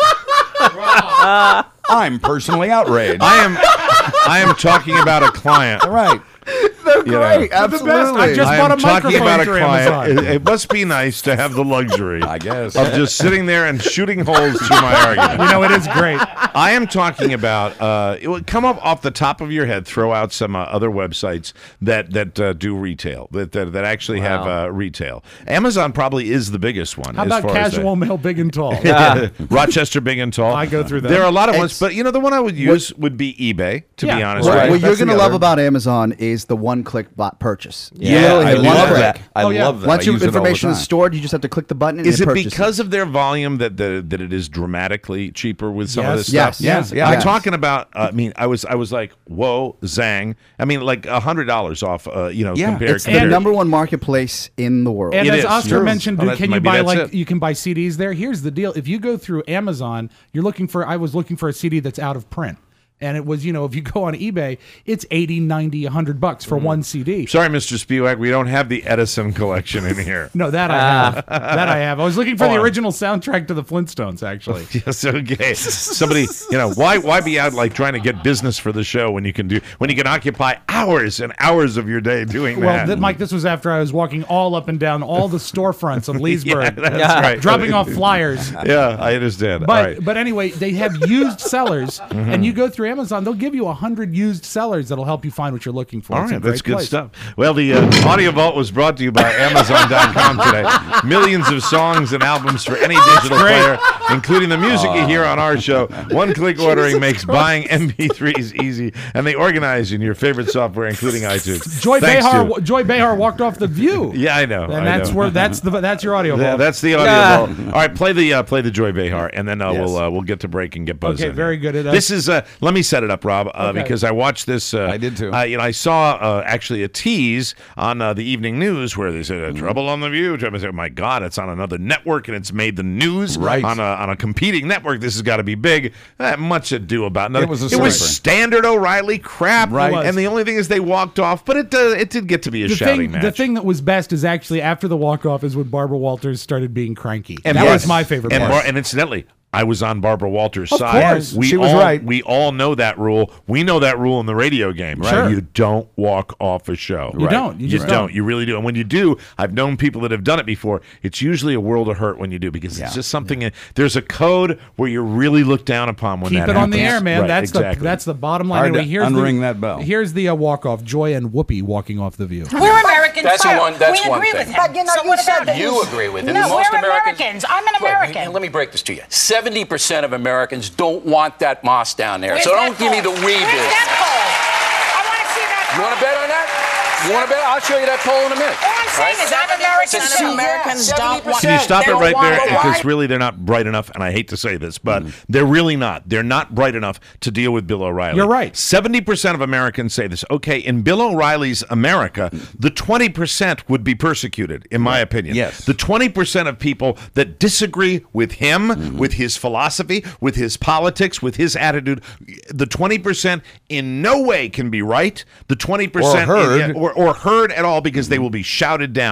I'm personally outraged.
I am I am talking about a client.
Right.
They're
You know.
great.
They're the
Absolutely.
best. I just
I
bought
am
a
talking
microphone
about a
through
client.
Amazon.
It, it must be nice to have the luxury,
I guess.
of just sitting there and shooting holes through my argument.
You know, it is great.
I am talking about. Uh, it would come up off the top of your head. Throw out some uh, other websites that that uh, do retail that that, that actually have
Wow.
uh, retail. Amazon probably is the biggest one.
How
as
about
far as
casual mail, big and tall?
that. Rochester Big and Tall.
I go through that.
There are a lot of ones,
It's-
but you know the one I would use would be eBay. To be
Yeah.
honest,
What,
with you.
what you're
That's
going to
the
love
other.
about Amazon is the one-click bot purchase.
Yeah,
Literally
I
one
love
click.
that. I
Oh, yeah.
love that.
Once
I
your
use it all the
information is
time.
stored, you just have to click the button and
Is it
purchase
because of their volume that the that it is dramatically cheaper with some of
Yes.
this stuff?
Yes.
Yeah, yeah.
I'm
Yes.
talking about. Uh, I mean, I was I was like, whoa, zang! I mean, like a hundred dollars off. Uh, you know,
Yeah,
compared.
It's the
compared-
number one marketplace in the world.
And
It
as
is.
Oscar
Sure.
mentioned,
Well, that-
can you
maybe
buy
that's
like
it.
you can buy C Ds there? Here's the deal: if you go through Amazon, you're looking for. I was looking for a C D that's out of print, and it was, you know, if you go on eBay, it's eighty, ninety, one hundred bucks for one C D.
Sorry, Mister Spivak, we don't have the Edison collection in here.
No, that I have. that I have. I was looking for the
Oh.
original soundtrack to the Flintstones, actually.
Yes, okay. Somebody, you know, why why be out like trying to get business for the show when you can do when you can occupy hours and hours of your day doing
Well,
that?
th- Mike, this was after I was walking all up and down all the storefronts of Leesburg,
Yeah, that's
Yeah.
right.
dropping off flyers.
Yeah, I understand.
But
All right. Mm-hmm.
but anyway, they have used sellers, and you go through Amazon, they'll give you a hundred used sellers that'll help you find what you're looking for.
All
It's a
right, that's
great
good
place.
stuff. Well, the uh, Audio Vault was brought to you by Amazon dot com today. Millions of songs and albums for any digital player, including the music you hear on our show. One-click ordering makes buying M P threes easy, and they organize in your favorite software, including iTunes.
Joy
Thanks
Behar,
to-
Joy Behar walked off the View.
Yeah, I know.
and
I
that's
know.
where that's the that's your audio.
Yeah,
vault.
that's the audio
Yeah.
vault. All right, play the uh, play the Joy Behar, and then uh,
Yes.
we'll uh, we'll get to break and get buzzed.
Okay,
in
very
here.
good. It, uh,
this is uh, let me set it up, Rob, uh,
Okay.
because I watched this. Uh,
I did too.
Uh, you know, I saw uh, actually a tease on uh, the evening news where they said uh, "Trouble on the View." I said, "Oh my God, it's on another network and it's made the news
Right.
on a on a competing network. This has got to be big." Not much to do about nothing.
It was a
it was
sleeper.
standard O'Reilly crap,
Right. It
was.
And the only thing is they walked off, but it uh, it did get to be a
the
shouting
thing,
match.
the thing that was best is actually after the walk off is when Barbara Walters started being cranky.
And
that
yes.
was my favorite
And,
part.
Bar- and incidentally, I was on Barbara Walters'
Of
side.
course.
We
She was
all,
right.
We all know that rule. We know that rule in the radio game. Right?
Sure.
You don't walk off a show.
You don't. You just
don't.
don't.
You really do. And when you do, I've known people that have done it before. It's usually a world of hurt when you do because it's just something. There's a code where you're really looked down upon when
Keep
that
it on the
happens.
air, man.
Right,
that's
exactly.
the that's the bottom line.
Hard to
Anyway, here's
unring
the,
that bell.
Here's the uh, walk off. Joy and Whoopi walking off the View.
We're Americans.
That's
first.
one- that's
we
one
agree
thing.
with him. But, you know, so what about this?
You agree with it.
No,
Most
we're
Americans,
Americans. I'm an
Wait,
American.
let me break this to you. seventy percent of Americans don't want that moss down there.
Where's
so
that
don't give me the
poll?
we
Where's
business.
that poll? I want to see that
You
poll.
want to bet on that? You want to bet? I'll show you that poll in a minute.
All I'm saying is I'm American.
It's
Some
a-
Americans
yeah,
don't want.
Can you stop
they
it
don't
right
want
there?
the
Because
right.
really, they're not bright enough, and I hate to say this, but they're really not. They're not bright enough to deal with Bill O'Reilly.
You're right.
seventy percent of Americans say this. Okay, in Bill O'Reilly's America, the twenty percent would be persecuted, in my opinion.
Yes.
The twenty percent of people that disagree with him,
Mm-hmm.
with his philosophy, with his politics, with his attitude, the twenty percent in no way can be right. The twenty percent
Or heard.
or, or heard at all because they will be shouted down.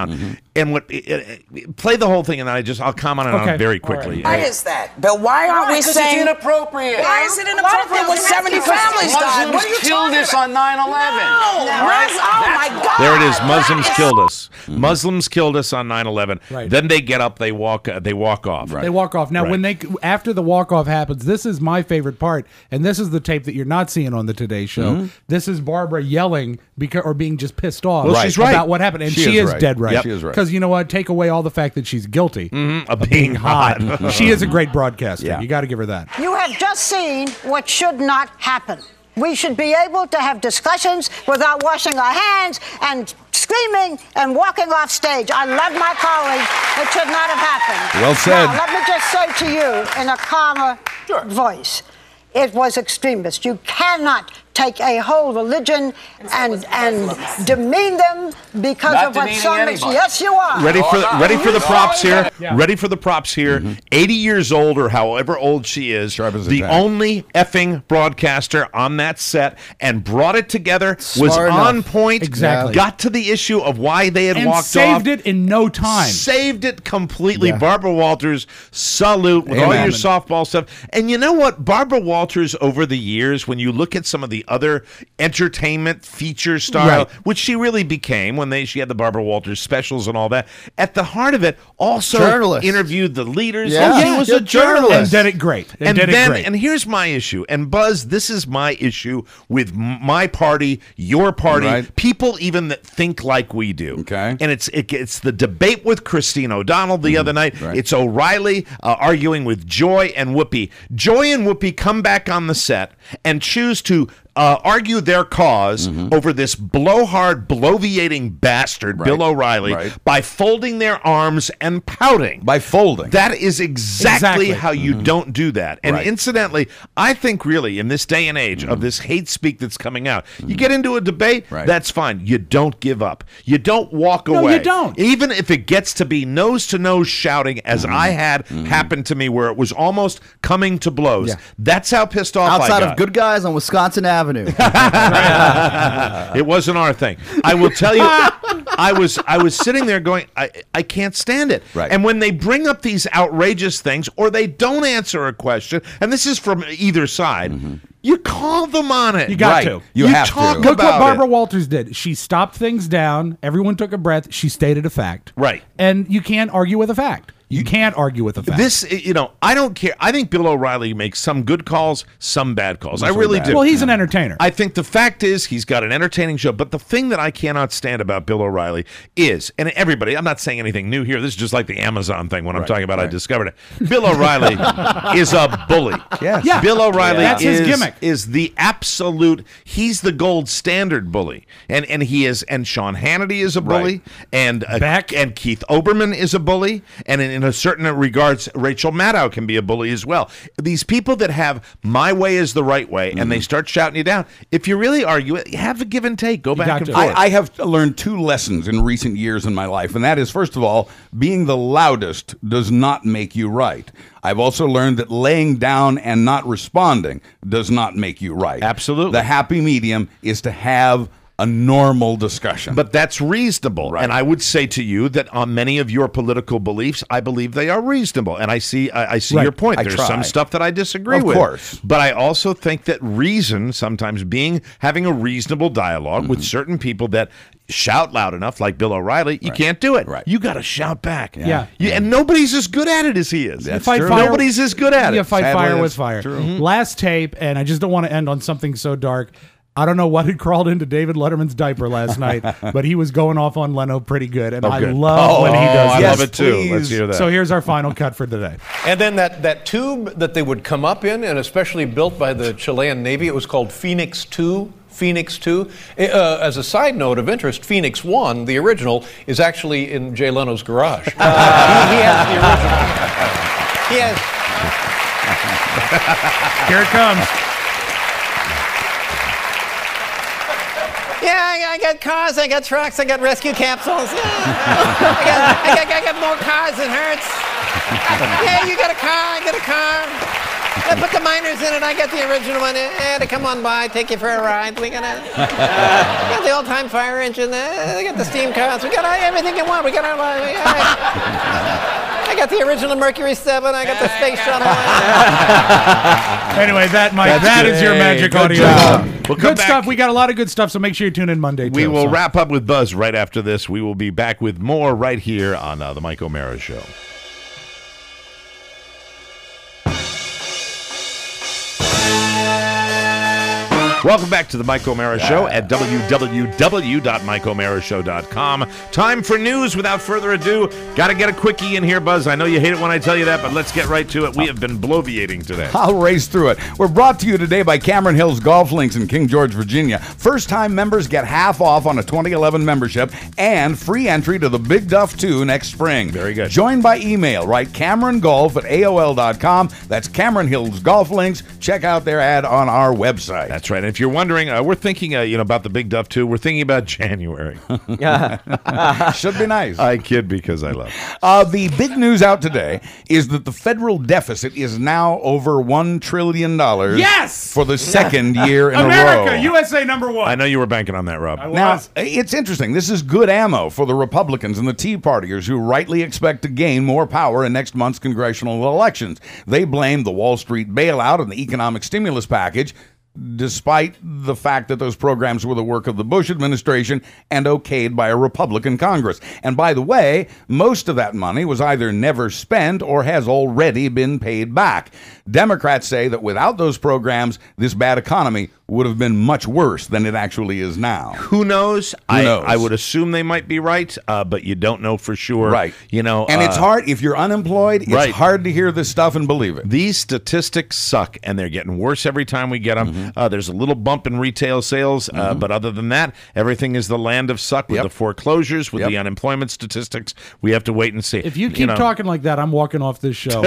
And what it, it, play the whole thing, and I just I'll comment on
Okay.
it very quickly.
Why is that? But why aren't
Why?
we
'Cause
saying
it's inappropriate?
Why is it inappropriate when seventy families died? What are you
killed
talking
us
about?
on nine eleven.
No,
All right?
Mus- oh my God!
There it is. Muslims
That is-
killed us. Muslims killed us on nine eleven.
Right.
Then they get up, they walk, uh, they walk off.
They walk off. Now,
Right.
when they after the walk off happens, this is my favorite part, and this is the tape that you're not seeing on the Today Show.
Mhm.
This is Barbara yelling because or being just pissed off
Well, she's right.
about what happened, and
She
she,
is
is,
right.
dead right.
Yep. She is right.
Because you know what? Take away all the fact that she's guilty
Mhm, of being hot.
she is a great broadcaster.
Yeah.
You got to give her that.
You have just seen what should not happen. We should be able to have discussions without washing our hands and screaming and walking off stage. I love my colleagues. It should not have happened.
Well said.
Now, let me just say to you in a calmer voice, it was extremist. You cannot take a whole religion and and demean them because
Not
of what
demeaning
some
anybody.
yes you are.
Ready for the, ready for the props here.
Yeah.
Ready for the props here. eighty years old or however old she is.
Sharp as a
the
tack.
only effing broadcaster on that set and brought it together. Was
Smart
on
enough.
point.
Exactly.
Got to the issue of why they had
And
walked
saved
off.
it in no time.
Saved it completely.
Yeah.
Barbara Walters, salute with all
Amen.
your softball stuff. And you know what? Barbara Walters, over the years, when you look at some of the other entertainment feature style,
Right.
which she really became when they she had the Barbara Walters specials and all that, at the heart of it, also
Journalist.
interviewed the leaders.
Yeah.
Oh, she
Yeah.
was
Yeah,
a journalist.
And did it great. And,
And
did
then,
it great.
and here's my issue. And Buzz, this is my issue with m- my party, your party,
Right.
people even that think like we do.
Okay.
And it's it, it's the debate with Christine O'Donnell the other night.
right.
It's O'Reilly uh, arguing with Joy and Whoopi. Joy and Whoopi come back on the set and choose to uh, argue their cause over this blowhard, bloviating bastard,
Right.
Bill O'Reilly,
Right.
by folding their arms and pouting.
By folding.
That is exactly,
Exactly.
how you don't do that. And
Right.
incidentally, I think really in this day and age of this hate speak that's coming out, you get into a debate,
Right.
that's fine. You don't give up. You don't walk
No,
away.
you don't.
Even if it gets to be nose to nose shouting, as I had happen to me, where it was almost coming to blows.
Yeah.
That's how pissed off I
Outside
got.
of Good Guys on Wisconsin Avenue.
It wasn't our thing. I will tell you, I was I was sitting there going, I, I can't stand it.
Right.
And when they bring up these outrageous things, or they don't answer a question, and this is from either side, you call them on it.
You got
Right.
to.
You have to.
talk
Look
about
what Barbara
it.
Walters did. She stopped things down. Everyone took a breath. She stated a fact.
Right.
And you can't argue with a fact. You can't argue with a fact.
This, you know, I don't care. I think Bill O'Reilly makes some good calls, some bad calls. I really
bad.
do.
well, he's an entertainer.
I think the fact is he's got an entertaining show. But the thing that I cannot stand about Bill O'Reilly is, and everybody, I'm not saying anything new here. This is just like the Amazon thing when I'm talking about I discovered it. Bill O'Reilly is a bully.
Yes.
Yeah.
Bill O'Reilly
That's
is,
his gimmick.
is the absolute, he's the gold standard bully. And and he is, and Sean Hannity is a bully.
Right.
And uh,
Beck.
and Keith Oberman is a bully. And in, in a certain regards, Rachel Maddow can be a bully as well. These people that have my way is the right way, and they start shouting you down. If you really argue it, have a give and take. Go back
got
and
to.
forth.
I, I have learned two lessons in recent years in my life, and that is, first of all, being the loudest does not make you right. I've also learned that laying down and not responding does not make you right.
Absolutely.
The happy medium is to have a normal discussion.
But that's reasonable. And I would say to you that on many of your political beliefs, I believe they are reasonable. And I see I, I see
Right.
your point.
I
There's
try.
some stuff that I disagree
Of
with.
course.
But I also think that reason, sometimes being having a reasonable dialogue
Mm-hmm.
with certain people that shout loud enough, like Bill O'Reilly, you can't do it.
Right.
You got to shout back.
Yeah.
You- and nobody's as good at it as he is.
You fight fire-
Nobody's as good at
You
it.
fight
Sadly,
fire
that's
with fire.
true.
Mm-hmm.
Last tape, and I just don't want to end on something so dark. I don't know what had crawled into David Letterman's diaper last night, but he was going off on Leno pretty good, and
Oh,
I
good.
love when he
Oh,
does
I
that.
love it too.
please.
Let's hear that.
So here's our final cut for today.
And then that, that tube that they would come up in, and especially built by the Chilean Navy, it was called Phoenix two. Phoenix two. Uh, as a side note of interest, Phoenix one, the original, is actually in Jay Leno's garage. he, he has the original. He has.
Here it comes.
Yeah, I, I got cars, I got trucks, I got rescue capsules. Yeah. I, got, I, got, I got more cars than hurts. Yeah, you got a car, I got a car. Yeah, put the miners in it. I got the original one. Eh, to come on by, take you for a ride. We got a, uh, we got the old-time fire engine. Uh, we got the steam cars. We got uh, everything you want. We got our. Uh, we got, I got the original Mercury seven. I got the space shuttle.
Anyway, that Mike,
That's
that
good.
is your magic
Good
audio.
job. We'll come
Good
back.
stuff. We got a lot of good stuff, so make sure you tune in Monday.
We
too,
will
so.
wrap up with Buzz right after this. We will be back with more right here on uh, the Mike O'Mara Show. Welcome back to the Mike O'Mara Show at w w w dot mike o'mara show dot com. Time for news. Without further ado, got to get a quickie in here, Buzz. I know you hate it when I tell you that, but let's get right to it. We have been bloviating today.
I'll race through it. We're brought to you today by Cameron Hills Golf Links in King George, Virginia. First-time members get half off on a twenty eleven membership and free entry to the Big Duff two next spring.
Very good.
Join by email. Write Cameron Golf at A O L dot com. That's Cameron Hills Golf Links. Check out their ad on our website.
That's right. And if you're wondering, uh, we're thinking, uh, you know, about the Big Duff two. We're thinking about January.
Should be nice.
I kid because I love it.
Uh, the big news out today is that the federal deficit is now over one trillion dollars.
Yes!
For the second year in
America,
a row.
U S A number one.
I know you were banking on that, Rob.
I
Now,
was.
it's interesting. This is good ammo for the Republicans and the Tea Partiers who rightly expect to gain more power in next month's congressional elections. They blame the Wall Street bailout and the economic stimulus package, despite the fact that those programs were the work of the Bush administration and okayed by a Republican Congress. And by the way, most of that money was either never spent or has already been paid back. Democrats say that without those programs, this bad economy would have been much worse than it actually is now.
Who knows?
Who
I,
knows?
I would assume they might be right, uh, but you don't know for sure.
Right.
You know,
And
uh,
it's hard, if you're unemployed, it's
right.
hard to hear this stuff and believe it.
These statistics suck, and they're getting worse every time we get them.
Mm-hmm.
Uh, there's a little bump in retail sales, uh, but other than that, everything is the land of suck with
Yep.
the foreclosures, with
Yep.
the unemployment statistics. We have to wait and see.
If you keep
know.
talking like that, I'm walking off this show.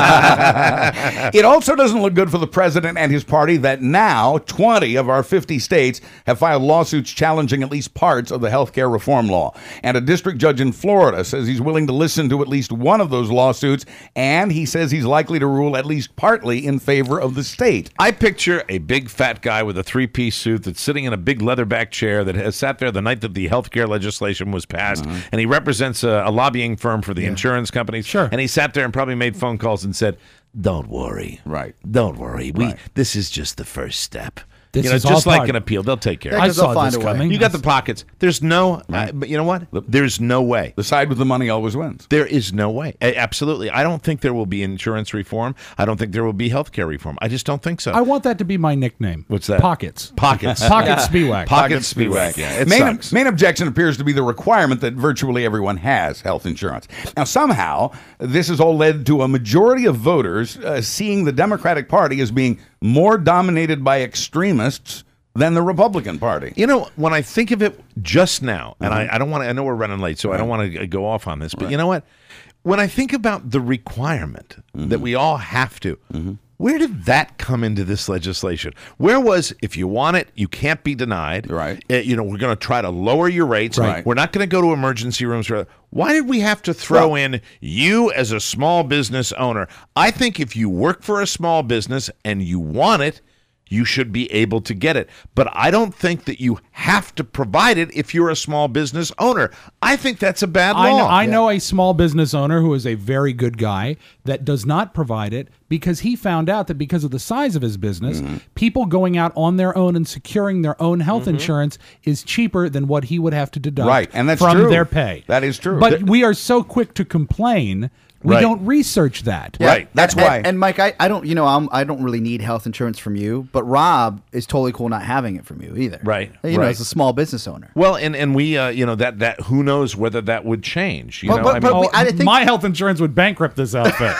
It also doesn't look good for the president and his party that now twenty of our fifty states have filed lawsuits challenging at least parts of the health care reform law. And a district judge in Florida says he's willing to listen to at least one of those lawsuits, and he says he's likely to rule at least partly in favor of the state.
I picture a big fat guy with a three-piece suit that's sitting in a big leatherback chair that has sat there the night that the health care legislation was passed,
Mm-hmm.
and he represents a, a lobbying firm for the insurance companies.
Sure.
And he sat there and probably made phone calls and said, "Don't worry.
Right.
Don't worry. We
Right.
This is just the first step."
This
you know,
is
just
all
like
part-
an appeal, they'll take care
Yeah,
of it.
I
'cause they'll
saw
find
this
a way.
coming.
You got the pockets. There's no, uh, but you know what? There's no way.
The side with the money always wins.
There is no way. A- absolutely. I don't think there will be insurance reform. I don't think there will be health care reform. I just don't think so.
I want that to be my nickname.
What's that?
Pockets.
Pockets.
Pocket Spiewak.
Pocket Spiewak. Yeah, it
main,
sucks.
main objection appears to be the requirement that virtually everyone has health insurance. Now, somehow, this has all led to a majority of voters uh, seeing the Democratic Party as being more dominated by extremists than the Republican Party.
You know, when I think of it just now, and I, I don't want to, I know we're running late, so I don't want to go off on this, but you know what? When I think about the requirement that we all have to, where did that come into this legislation? Where was, if you want it, you can't be denied.
Right.
Uh, you know, we're going to try to lower your rates.
Right.
We're not going to go to emergency rooms. Why did we have to throw
Well-
in you as a small business owner? I think if you work for a small business and you want it, you should be able to get it. But I don't think that you have to provide it if you're a small business owner. I think that's a bad
I know,
law.
I know a small business owner who is a very good guy that does not provide it because he found out that because of the size of his business, people going out on their own and securing their own health insurance is cheaper than what he would have to deduct
Right, and that's
from
true.
their pay.
That is true.
But we are so quick to complain, we
Right.
don't research that.
Yeah,
Right.
That's
and,
why.
And, and Mike, I, I don't, you know, I'm, I don't really need health insurance from you, but Rob is totally cool not having it from you either.
Right,
You know,
right.
as a small business owner.
Well, and, and we, uh, you know, that, that who knows whether that would change. You
But-
know,
but-
I
but
mean,
we- I think-
My health insurance would bankrupt this outfit.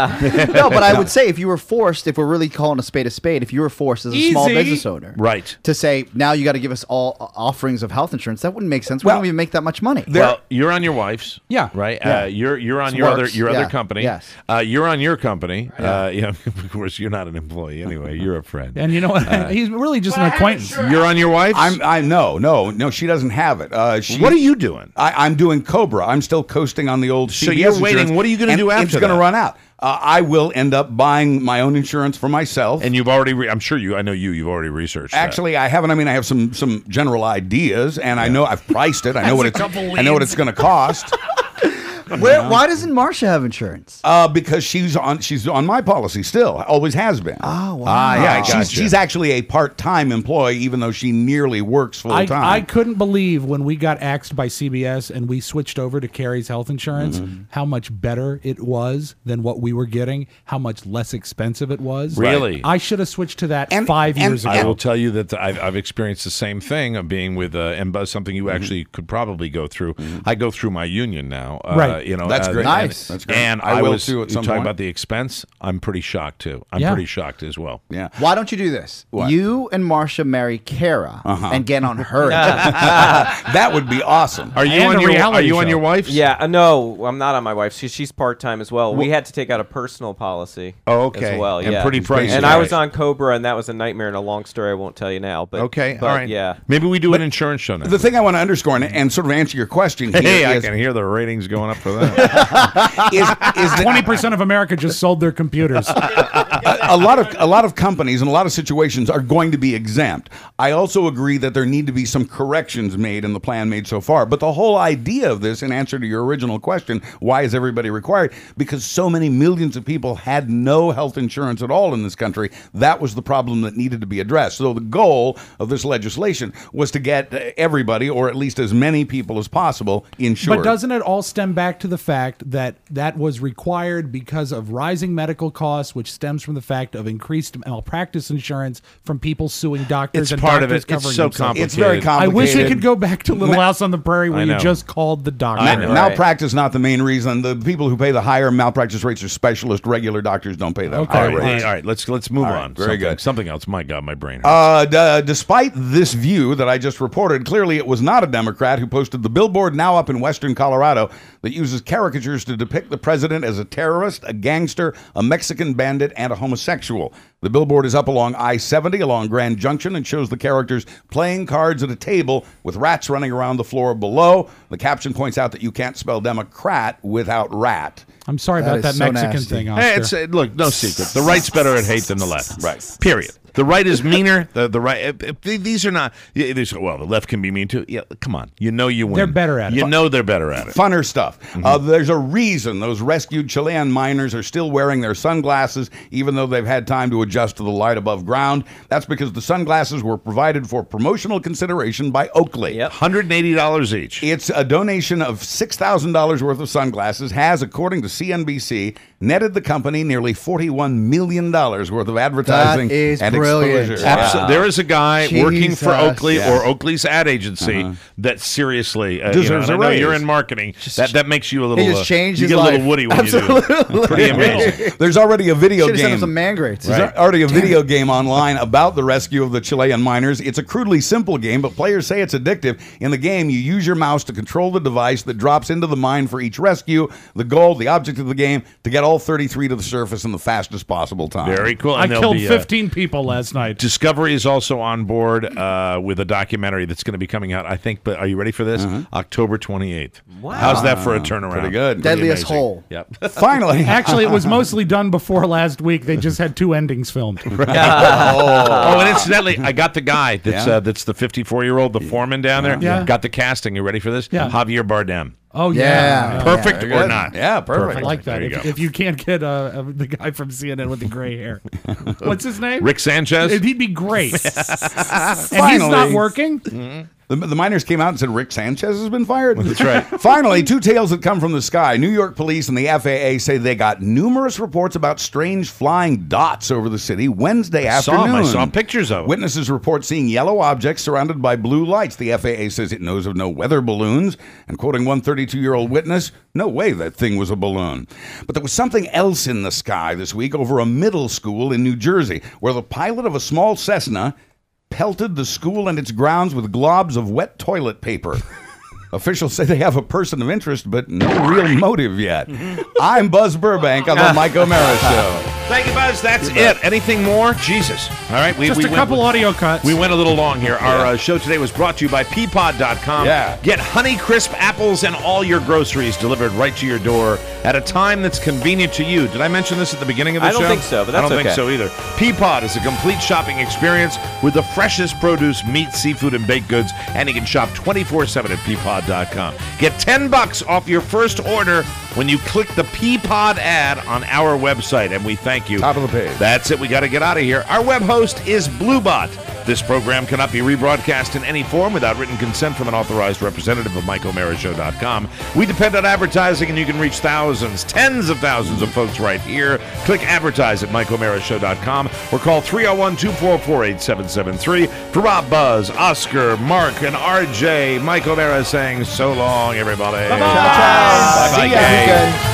No, but I would say if you were forced, if we're really calling a spade a spade, if you were forced as a small
Easy.
business owner,
right.
to say now you got to give us all uh, offerings of health insurance, that wouldn't make sense. We
Well,
don't even make that much money.
There-
Well, you're on your wife's.
Yeah.
Right.
Yeah.
Uh, you're you're on
This
your
works.
other your your
Yeah.
other company.
Yes.
Uh, you're on your company. Uh, you know, of course, you're not an employee anyway. You're a friend.
And you know what?
Uh,
He's really just an acquaintance.
You're on your wife's?
I'm. I no, no, no. She doesn't have it. Uh, she,
What are you doing?
I, I'm doing Cobra. I'm still coasting on the old.
So
C B S
you're
insurance,
waiting. What are you gonna
and
do after
It's going to
that?
run out. Uh, I will end up buying my own insurance for myself.
And you've already, re- I'm sure you, I know you, you've already researched that.
Actually, I haven't. I mean, I have some some general ideas, and I know I've priced it. I know
Has
what
a
it's.
couple
I know what it's going to cost.
Where, why doesn't Marcia have insurance?
Uh, because she's on she's on my policy still, always has been.
Oh, wow.
Ah, yeah,
I
she's,
gotcha.
she's actually a part-time employee, even though she nearly works full
I,
time.
I couldn't believe when we got axed by C B S and we switched over to Carrie's health insurance,
Mm-hmm.
how much better it was than what we were getting, how much less expensive it was.
Really?
I should have switched to that five years ago.
I will tell you that I've, I've experienced the same thing of being with uh, M B U S, something you actually could probably go through. I go through my union now. Uh,
Right.
You know,
That's
uh,
great.
and-
Nice. That's great.
And
I
I,
will
was
too at
you
some
talking
point.
about the expense. I'm pretty shocked too. I'm
Yeah.
pretty shocked as well.
Yeah.
Why don't you do this?
What?
You and Marcia marry Kara
Uh-huh.
and get on her.
That would be awesome.
Are you
And
on
a
your Are
reality
you on
show.
your wife's?
Yeah, uh, no, I'm not on my wife's. She, she's part time as well. We had to take out a personal policy.
Oh, okay.
As well,
And
yeah.
pretty pricey,
And I was
right?
on Cobra, and that was a nightmare and a long story. I won't tell you now. But
Okay.
but,
all right.
Yeah.
Maybe we do an insurance show now.
The thing I want to underscore and, and sort of answer your question here
Hey, I
is,
can hear the ratings going up for that.
is, is that
Twenty percent of America just sold their computers.
a, a lot of a lot of companies and a lot of situations are going to be exempt. I also agree that there need to be some corrections made in the plan made so far. But the whole idea of this, in answer to your original question, why is everybody required? Because so many millions of people had no health insurance at all in this country. That was the problem that needed to be addressed. So the goal of this legislation was to get everybody, or at least as many people as possible, insured.
But doesn't it all stem back to the fact that that was required because of rising medical costs, which stems from the fact of increased malpractice insurance from people suing doctors
It's
and
part of
doctors
it. It's
covering
so
themselves?
complicated.
It's very
I
complicated.
wish it could go back to Little
Ma-
House on the Prairie where
I
you
know.
just called the doctor.
Ma-
know, right.
malpractice not the main reason. The people who pay the higher malpractice rates are specialist. Regular doctors don't pay that
Okay.
high
all right,
rate.
all right. Let's let's move
All right,
on.
very
something,
good.
Something else. My God, my brain. hurts.
Uh, d- despite this view that I just reported, clearly it was not a Democrat who posted the billboard now up in western Colorado that uses caricatures to depict the president as a terrorist, a gangster, a Mexican bandit, and a homosexual. The billboard is up along I seventy along Grand Junction and shows the characters playing cards at a table with rats running around the floor below. The caption points out that you can't spell Democrat without rat.
I'm sorry
That
about
is
that
so
Mexican
nasty.
thing, Oscar.
Hey, it's uh, look, no secret. The right's better at hate than the left.
Right.
Period. The right is meaner. The the right. If, if these are not. yeah, These, well, the left can be mean too. Yeah, come on. You know you win.
They're better at it.
You know they're better at it.
Funner stuff. Uh, there's a reason those rescued Chilean miners are still wearing their sunglasses, even though they've had time to adjust to the light above ground. That's because the sunglasses were provided for promotional consideration by Oakley.
Yep.
one hundred eighty dollars each.
It's a donation of six thousand dollars worth of sunglasses has, according to C N B C, netted the company nearly forty-one million dollars worth of advertising
That is
and
brilliant.
exposure.
Absolutely. There is a guy working for
Jesus.
Oakley
Yeah.
or Oakley's ad agency that seriously uh,
Deserves
you know, and
a
I know
raise.
you're in marketing. That that makes you a little.
He just
uh,
changed
you
his
get a little
life.
Woody when you do.
Absolutely.
it. Pretty amazing.
There's already a video
Should have sent him
game.
some man grades.
There's already a video game online about the rescue of the Chilean miners. It's a crudely simple game, but players say it's addictive. In the game, you use your mouse to control the device that drops into the mine for each rescue. The goal, the object of the game, to get all thirty-three to the surface in the fastest possible time.
Very cool.
I
And there'll
killed
be, uh,
fifteen people last night.
Discovery is also on board uh, with a documentary that's going to be coming out, I think, but are you ready for this? October twenty-eighth. Wow. How's that for a turnaround?
Pretty good.
Deadliest
amazing.
hole.
Yep.
Finally.
Actually, it was mostly done before last week. They just had two endings filmed.
Oh, and incidentally, I got the guy that's
Yeah.
uh, that's the fifty-four-year-old, the foreman down there.
Yeah.
Got the casting. You ready for this?
Yeah.
Javier Bardem.
Oh,
Yeah.
yeah. yeah.
Perfect
Very
or
good.
not?
Yeah, perfect.
I like that.
There you
If,
go.
if you can't get uh, uh, the guy from C N N with the gray hair, what's his name?
Rick Sanchez.
He'd be great. and he's
Finally.
not working.
The, the miners came out and said Rick Sanchez has been fired.
That's right.
Finally, two tales that come from the sky. New York police and the F A A say they got numerous reports about strange flying dots over the city Wednesday
I saw 'em.
afternoon.
I saw pictures of 'em.
Witnesses report seeing yellow objects surrounded by blue lights. The F A A says it knows of no weather balloons. And quoting one thirty-two-year-old witness, no way that thing was a balloon. But there was something else in the sky this week over a middle school in New Jersey, where the pilot of a small Cessna pelted the school and its grounds with globs of wet toilet paper. Officials say they have a person of interest, but no real motive yet. I'm Buzz Burbank on the Mike O'Mara Show.
Thank you, Buzz. That's it. Anything more? Jesus. All right. We,
Just
we
a
went
couple
with-
audio cuts.
We went a little long here. Our
Yeah.
uh, show today was brought to you by peapod dot com.
Yeah.
Get Honey Crisp apples and all your groceries delivered right to your door at a time that's convenient to you. Did I mention this at the beginning of the
I
show?
don't think so, but
I
that's
don't think
okay.
so either. Peapod is a complete shopping experience with the freshest produce, meat, seafood, and baked goods, and you can shop twenty-four seven at peapod dot com. Get ten bucks off your first order when you click the Peapod ad on our website, and we thank you.
Top of the page.
That's it. We got to get out of here. Our web host is Bluebot. This program cannot be rebroadcast in any form without written consent from an authorized representative of Mike O'Mara Show dot com. We depend on advertising, and you can reach thousands, tens of thousands of folks right here. Click advertise at Mike O'Mara Show dot com or call three oh one, two four four, eight seven seven three. For Rob, Buzz, Oscar, Mark, and R J, Mike O'Mara saying so long, everybody.
Bye-bye.
Bye-bye,
See ya.
gang.
Weekend.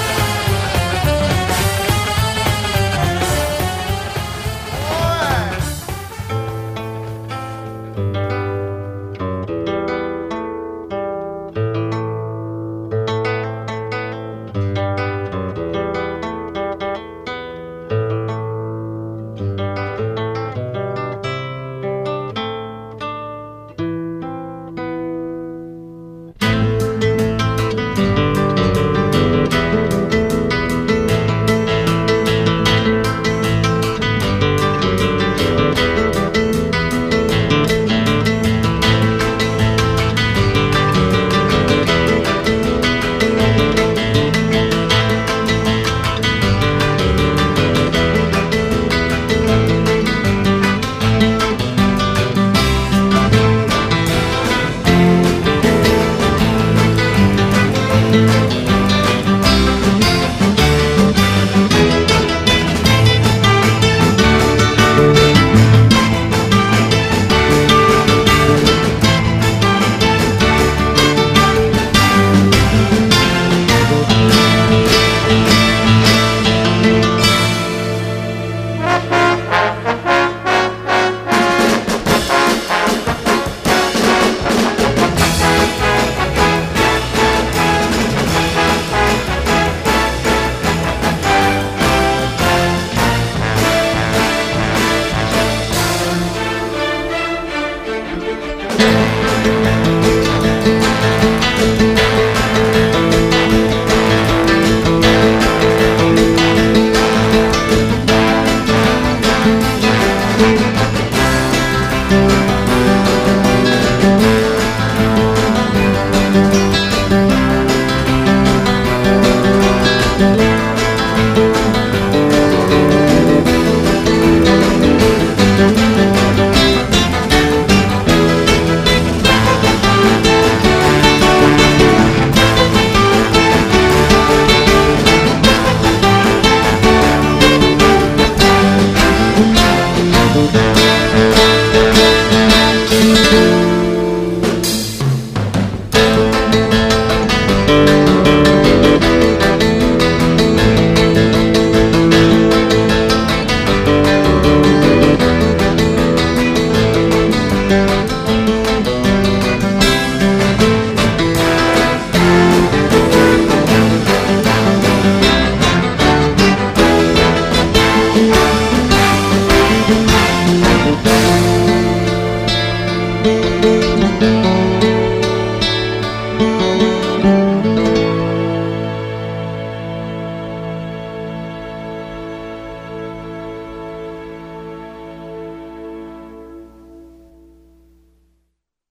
Thank you.